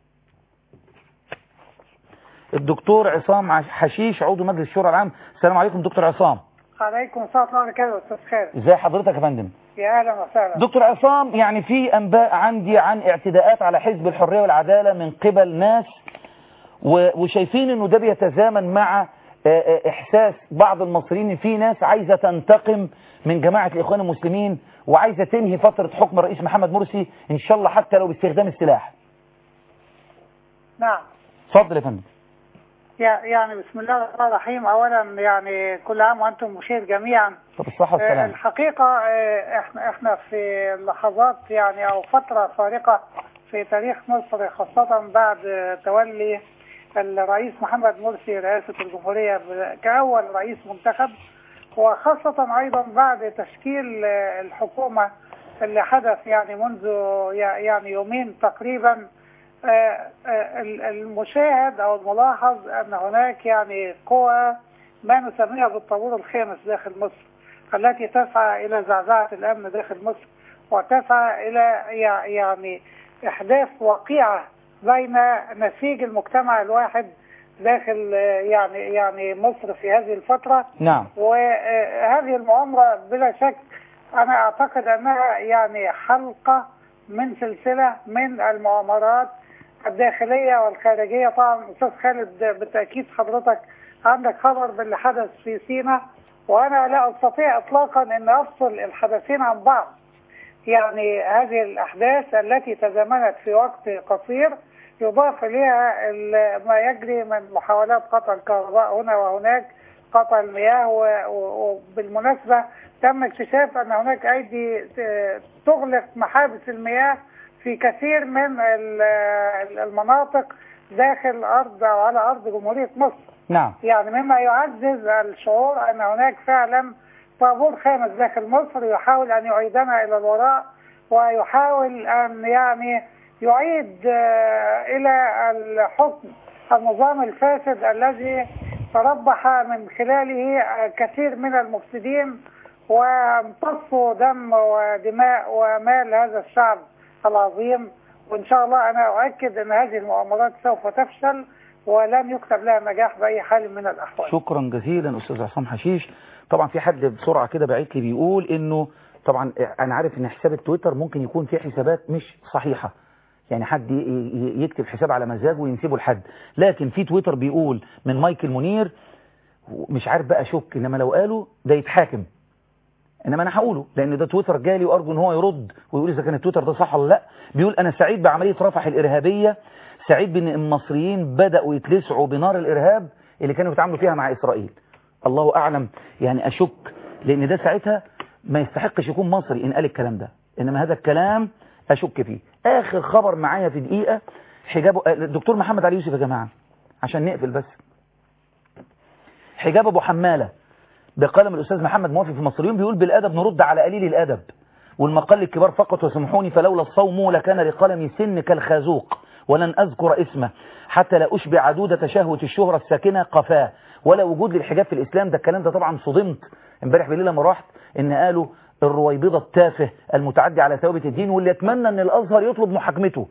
الدكتور عصام حشيش عضو مجلس الشورى العام. السلام عليكم دكتور عصام. عليكم السلام ورحمه الله وبركاته. استاذ خالد ازي حضرتك يا فندم؟ يا اهلا وسهلا. دكتور عصام، يعني في انباء عندي عن اعتداءات على حزب الحريه والعداله من قبل ناس وشايفين انه ده بيتزامن مع احساس بعض المصريين ان في ناس عايزه تنتقم من جماعه الاخوان المسلمين وعايزه تنهي فتره حكم الرئيس محمد مرسي ان شاء الله حتى لو باستخدام السلاح. نعم. اتفضل يا فندم. يعني بسم الله الرحمن الرحيم. اولا يعني كل عام وانتم بخير جميعا. طب الصحة والسلامة. الحقيقة احنا في لحظات يعني او فترة فارقة في تاريخ مصر، خاصة بعد تولي الرئيس محمد مرسي رئاسة الجمهورية كأول رئيس منتخب، وخاصة أيضا بعد تشكيل الحكومة اللي حدث يعني منذ يعني يومين تقريبا. المشاهد أو الملاحظ أن هناك يعني قوى ما نسميها بالطابور الخامس داخل مصر، التي تسعى إلى زعزعة الأمن داخل مصر، وتسعى إلى يعني إحداث وقيعة بين نسيج المجتمع الواحد داخل يعني مصر في هذه الفترة. نعم. وهذه المؤامرة بلا شك أنا أعتقد أنها يعني حلقة من سلسلة من المؤامرات الداخلية والخارجية. طبعا أستاذ خالد بالتأكيد حضرتك عندك خبر باللي حدث في سيناء، وأنا لا أستطيع إطلاقا أن أفصل الحدثين عن بعض. يعني هذه الأحداث التي تزامنت في وقت قصير يضاف إليها ما يجري من محاولات قطع الكهرباء هنا وهناك، قطع المياه، وبالمناسبة تم اكتشاف أن هناك أيدي تغلق محابس المياه في كثير من المناطق داخل أرض أو على أرض جمهورية مصر. نعم. يعني مما يعزز الشعور أن هناك فعلا طابور خامس داخل مصر يحاول أن يعيدنا إلى الوراء، ويحاول أن يعني يعيد إلى الحكم النظام الفاسد الذي تربح من خلاله كثير من المفسدين وامتصوا دم ودماء ومال هذا الشعب العظيم. وإن شاء الله أنا أؤكد أن هذه المؤامرات سوف تفشل ولن يكتب لها نجاح بأي حال من الأحوال. شكرا جزيلا أستاذ عصام حشيش. طبعا في حد بسرعة كده بعت لي بيقول إنه طبعا أنا عارف إن حساب التويتر ممكن يكون فيه حسابات مش صحيحة، يعني حد يكتب حساب على مزاجه وينسبه لحد، لكن في تويتر بيقول من مايكل منير، مش عارف بقى شك، إنما لو قالوا ده يتحاكم، إنما أنا هقوله لأن ده تويتر جالي وأرجو إن هو يرد ويقول إذا كان التويتر ده صح ولا لا. بيقول أنا سعيد بعملية رفح الإرهابية، سعيد بأن المصريين بدأوا يتلسعوا بنار الإرهاب اللي كانوا بيتعاملوا فيها مع إسرائيل. الله أعلم، يعني أشك، لأن ده ساعتها ما يستحقش يكون مصري إن قال الكلام ده، إنما هذا الكلام أشك فيه. آخر خبر معايا في دقيقة، حجاب الدكتور محمد علي يوسف يا جماعة عشان نقفل بس. حجاب أبو حمالة بقلم الأستاذ محمد موافي في مصريون بيقول بالأدب نرد على قليل الأدب والمقال الكبار فقط، وسمحوني فلولا الصوم لكان لقلمي سن كالخازوق ولن أذكر اسمه حتى لا أشبع عدودة شهوة الشهرة الساكنة قفاه ولا وجود للحجاب في الإسلام. ده الكلام ده طبعا صدمت امبارح بالليل لما رحت إن قالوا الرويبضة التافه المتعدي على ثوابت الدين، واللي أتمنى أن الأزهر يطلب محاكمته.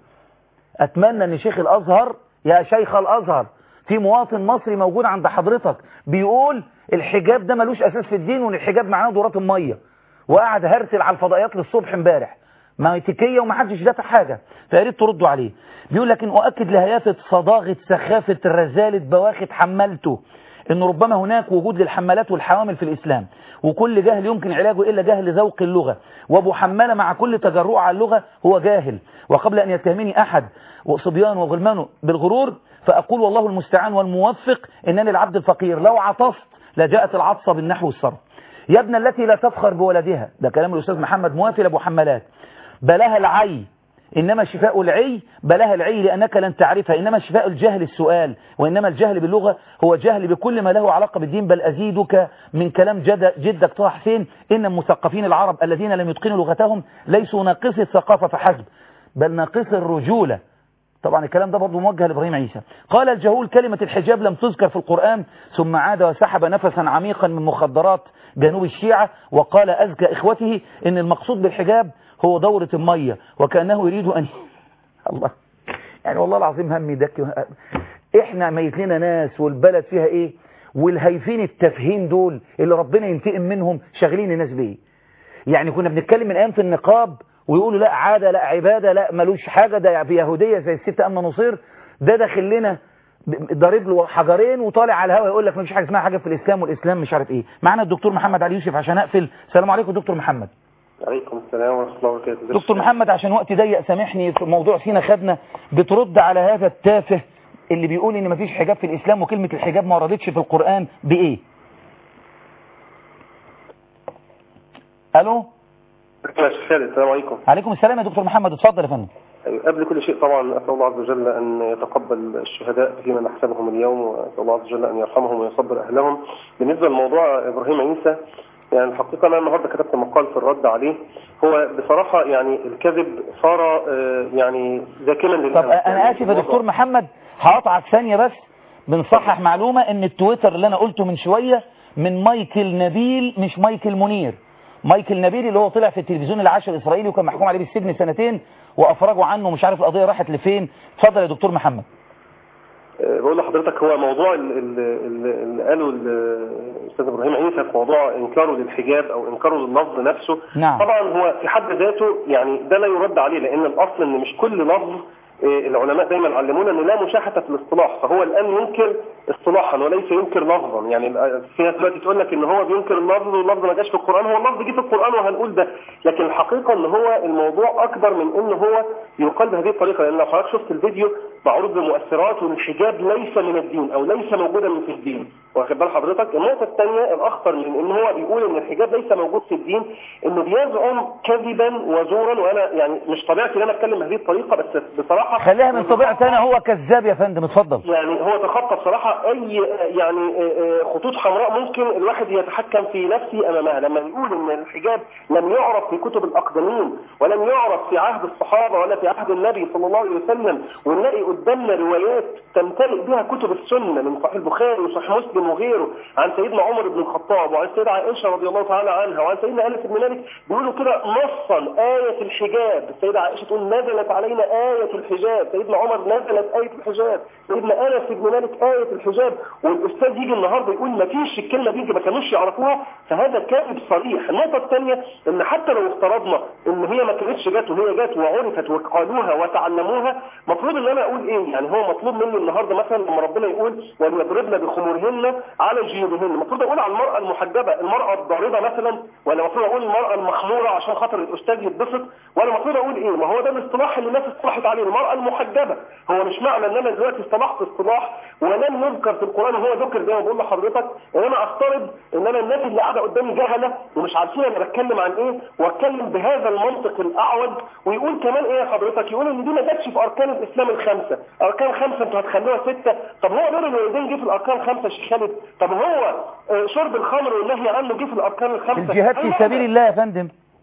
أتمنى أن شيخ الأزهر، يا شيخ الأزهر، في مواطن مصري موجود عند حضرتك بيقول الحجاب ده ملوش أساس في الدين وان الحجاب معناه دورات المية، وقعد هرسل على الفضائيات للصبح امبارح مايتيكية وما حدش دافع حاجة، فياريت تردوا عليه. بيقول لكن أؤكد لهيافة صداغة سخافة رزالة بواخت حملته إن ربما هناك وجود للحمالات والحوامل في الإسلام، وكل جهل يمكن علاجه إلا جهل ذوق اللغة، وأبو حمالة مع كل تجرؤه على اللغة هو جاهل. وقبل أن يتهمني أحد وصبيان وغلمان بالغرور فأقول والله المستعان والموفق إنني العبد الفقير لو عطست لجاءت العطسة بالنحو والصرف. يا ابن التي لا تفخر بولدها، ده كلام الأستاذ محمد موافي لأبو حمالات. بلاها العي إنما شفاء العي، بلاها العي لأنك لن تعرفها، إنما شفاء الجهل السؤال، وإنما الجهل باللغة هو جهل بكل ما له علاقة بالدين. بل أزيدك من كلام جدك طه حسين إن المثقفين العرب الذين لم يتقنوا لغتهم ليسوا ناقصي الثقافة فحسب بل ناقصي الرجولة. طبعا الكلام ده برضه موجه لإبراهيم عيسى. قال الجهول كلمة الحجاب لم تذكر في القرآن، ثم عاد وسحب نفسا عميقا من مخدرات جنوب الشيعة وقال أزكى إخوته إن المقصود بالحجاب هو دورة المية، وكأنه يريد أن الله، يعني والله العظيم همي دكي. إحنا ميت لنا ناس والبلد فيها إيه، والهيفين التفهين دول اللي ربنا ينتقم منهم شغلين الناس بإيه. يعني كنا بنتكلم من أيام في النقاب ويقولوا لا عادة لا عبادة لا ملوش حاجة، ده في يهودية زي الست أمنة نصير، ده داخل لنا ضارب له حجرين وطالع على الهواء يقول لك مفيش حاجة اسمها حاجة في الإسلام والإسلام مش عارف إيه. معنا الدكتور محمد علي يوسف عشان أقفل. السلام عليكم دكتور محمد. عليكم السلام ورحمة الله وبركاته. دكتور محمد عشان وقت ضيق سامحني، في موضوع سينا خدنا بترد على هذا التافه اللي بيقول ان مفيش حجاب في الاسلام وكلمة الحجاب ما وردتش في القرآن بايه؟ الو. السلام عليكم. عليكم السلام يا دكتور محمد، اتفضل يا فندم. قبل كل شيء طبعا أسأل الله عز وجل أن يتقبل الشهداء فيما نحسبهم اليوم، وأسأل الله عز وجل أن يرحمهم ويصبر أهلهم. بالنسبة لموضوع إبراهيم عيسى، يعني الحقيقة أنا النهاردة كتبت مقال في الرد عليه. هو بصراحة يعني الكذب صار يعني ذاكما للأمس. طب أنا آسف يا دكتور محمد، هقطعك ثانية بس، بنصحح معلومة إن التويتر اللي أنا قلته من شوية من مايكل نبيل مش مايكل منير. مايكل نبيل اللي هو طلع في التلفزيون العاشر الإسرائيلي وكان محكوم عليه بالسجن 2 سنين وأفرجوا عنه، مش عارف القضية راحت لفين. اتفضل يا دكتور محمد. بقول لحضرتك هو موضوع اللي قاله الأستاذ إبراهيم عيسى في موضوع إنكاره للحجاب أو إنكاره لللفظ نفسه. نعم. طبعا هو في حد ذاته يعني ده لا يرد عليه، لأن الأصل إن مش كل لفظ العلماء دايما علمونا ان لا مشاحة في الاصطلاح، فهو الان ينكر اصطلاحا وليس ينكر لفظا. يعني في ناس دلوقتي تقول لك ان هو بينكر اللفظ واللفظ ما جاش في القران، هو اللفظ جه في القران وهنقول ده، لكن الحقيقه ان هو الموضوع اكبر من ان هو يقال بهذه الطريقه. لان لو حضرتك شفت الفيديو معروض بمؤثرات والحجاب ليس من الدين او ليس موجودا في الدين، واخد بال حضرتك؟ النقطه الثانيه الاخطر من ان هو بيقول ان الحجاب ليس موجود في الدين، انه بيزعم كذبا وزورا، وانا يعني مش طبيعتي ان انا اتكلم بهذه الطريقه، بس بصراحه خليها من طبيعتي انا، هو كذاب يا فندم. اتفضل. يعني هو تخطى بصراحه اي يعني خطوط حمراء ممكن الواحد يتحكم في نفسه امامها، لما يقول ان الحجاب لم يعرف في كتب الاقدمين ولم يعرف في عهد الصحابه ولا في عهد النبي صلى الله عليه وسلم، ونلاقي قدامنا روايات تمتلئ بها كتب السنه من صحيح البخاري وصحيح مسلم وغيره عن سيدنا عمر بن الخطاب وعن سيدة عائشه رضي الله تعالى عنها وعن سيدنا انس بن مالك، بيقولوا كده نصا آية الحجاب. السيدة عائشه تقول نزلت علينا آية الحجاب، سيدنا عمر نزلت آية الحجاب، سيدنا انس بن مالك آية الحجاب، والاستاذ يجي النهارده يقول ما فيش الكلمه دي ما كانوش يعرفوها، فهذا كذب صريح. النقطه الثانيه ان حتى لو افترضنا ان هي ما كانتش جت وهي جت وعرفت وقالوها وتعلموها، مفروض ان انا اقول ايه؟ يعني هو مطلوب مني النهارده مثلا لما ربنا يقول وليضربن بخمورهن على جيوبهن، المفروض اقول على المراه المحجبه المراه الضاربه مثلا، ولا المفروض اقول المراه المخموره عشان خاطر الاستاذ يتبسط، ولا المفروض اقول ايه؟ ما هو ده الاصطلاح اللي الناس اصطلحت عليه، المراه المحجبه. هو مش معنى ان انا دلوقتي اصطلحت اصطلاح ولم يذكر في القران وهو ذكر زي ما بقول لحضرتك ان انا افترض ان انا الناس اللي قاعده قدامي جهله ومش عارفين انا بتكلم عن ايه، واتكلم بهذا المنطق الاعوج، ويقول كمان ايه يا حضرتك؟ يقول ان دي ما جاتش في اركان الاسلام الخمسه، اركان 5 انتوا هتخلوها 6. طب هو بر الوالدين جه في الاركان 5 يا شيخ خالد؟ طب هو شرب الخمر والنهي عنه جه في الاركان ال5؟ الجهاد في سبيل الله يا فندم.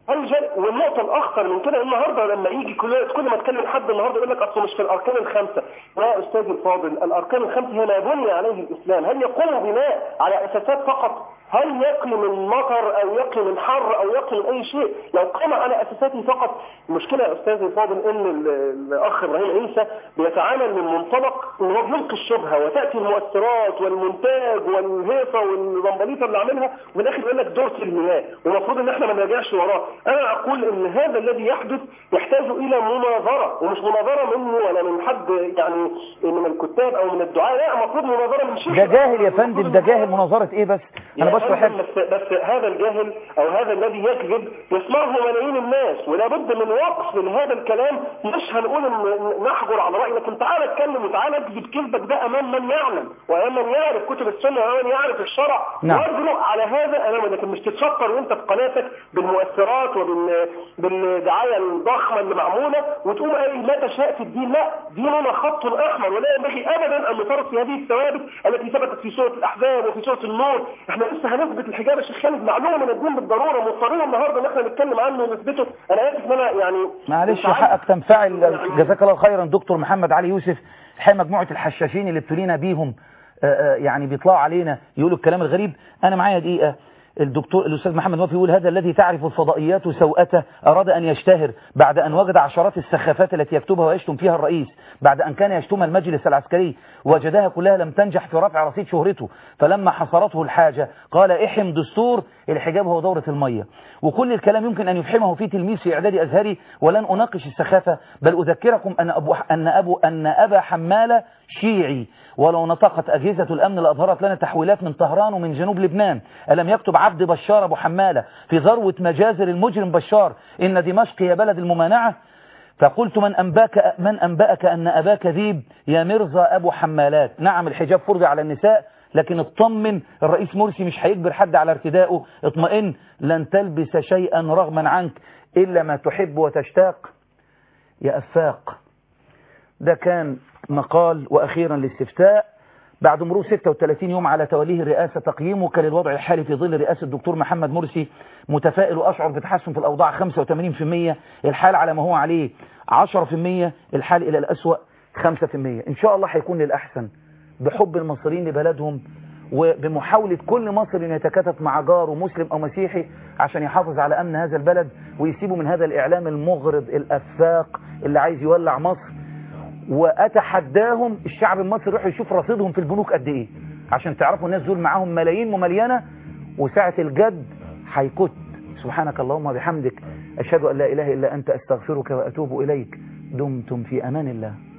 والنقطه الاخطر من كده النهارده لما يجي كل ما اتكلم حد النهارده يقول لك اصل مش في الاركان ال5. يا استاذ الفاضل، الاركان ال5 هي ما بني عليه الاسلام. هل يقوم بناء على اساسات فقط؟ هل يقي من مطر او يقي من حر او يقي من اي شيء؟ لو قام على اساساته فقط. المشكله يا استاذ الفاضل ان الاخ ابراهيم عيسى بيتعامل من منطلق ان هو بيلقي الشبهه، وتاتي المؤثرات والمونتاج والهيصه والزنبليطه اللي عاملها، وفي الاخر يقول لك دورة المياه، والمفروض ان احنا ما نرجعش وراه. انا اقول ان هذا الذي يحدث يحتاج الى مناظره، ومش مناظره مني ولا من حد يعني من الكتاب او من الدعاء، لا، المفروض مناظره من شيخ. ده جاهل يا فندم، ده جاهل. مناظره ايه بس؟ انا بشرح بس هذا الجاهل او هذا الذي يكذب يسمعه ملايين الناس، ولا بد من وقف لهذا الكلام. مش هنقول نحجر على راي، لكن تعالى اتكلم وتعالى اكذب كذبك ده امام من يعلم وامام من يعرف كتب السنه ومن يعرف الشرع، واجرؤ على هذا امام. لكن مش تتشطر وانت في قناتك بالمؤثرات وبالدعايه الضخمه اللي معموله وتقوم اي ما تشاء في الدين. لا، ديننا خط احمر، ولا ينبغي ابدا ان نفرط في هذه الثوابت التي ثبتت في سوره الاحزاب وفي سوره النور. احنا لسه هنثبت الحجاب يا شيخ خالد، معلومه من الدين بالضروره، مضطرين النهارده ان احنا نتكلم عنه ونثبته. انا اسف ان انا يعني معلش حقك تنفعل. جزاك الله خيرا دكتور محمد علي يوسف. الحقيقه مجموعه الحشاشين اللي ابتلينا بيهم يعني بيطلعوا علينا يقولوا الكلام الغريب. انا معايا دقيقه. الأستاذ محمد وفي يقول هذا الذي تعرف الفضائيات سوءته أراد أن يشتهر بعد أن وجد عشرات السخافات التي يكتبها ويشتم فيها الرئيس، بعد أن كان يشتم المجلس العسكري وجدها كلها لم تنجح في رفع رصيد شهرته، فلما حصرته الحاجة قال احم دستور الحجاب هو دورة المية. وكل الكلام يمكن أن يفحمه في تلميذ في إعدادي أزهري، ولن أناقش السخافة، بل أذكركم أن أبا حمالة شيعي، ولو نطقت أجهزة الأمن لأظهرت لنا تحويلات من طهران ومن جنوب لبنان. ألم يكتب عبد بشار أبو حمالة في ذروة مجازر المجرم بشار إن دمشق هي بلد الممانعة؟ فقلت من أنبأك أن أباك ذيب يا مرزا أبو حمالات. نعم الحجاب فرض على النساء، لكن اطمن، الرئيس مرسي مش هيجبر حد على ارتدائه، اطمئن، لن تلبس شيئا رغما عنك إلا ما تحب وتشتاق يا أفاق. ده كان مقال. وأخيرا الاستفتاء بعد مرور 36 يوم على توليه الرئاسة، تقييمك للوضع الحالي في ظل رئاسة الدكتور محمد مرسي؟ متفائل وأشعر بتحسن في الأوضاع 85%، الحال على ما هو عليه 10%، الحال إلى الأسوأ 5%. إن شاء الله هيكون للأحسن بحب المصريين لبلدهم وبمحاولة كل مصري يتكاتف مع جاره مسلم أو مسيحي عشان يحافظ على أمن هذا البلد ويسيبوا من هذا الإعلام المغرض الأفاق اللي عايز يولع مصر. وأتحداهم الشعب المصري يروح يشوف رصيدهم في البنوك قد إيه عشان تعرفوا الناس دول معاهم ملايين مملينة، وساعة الجد هيكت. سبحانك اللهم وبحمدك، أشهد أن لا إله إلا أنت، أستغفرك وأتوب إليك. دمتم في أمان الله.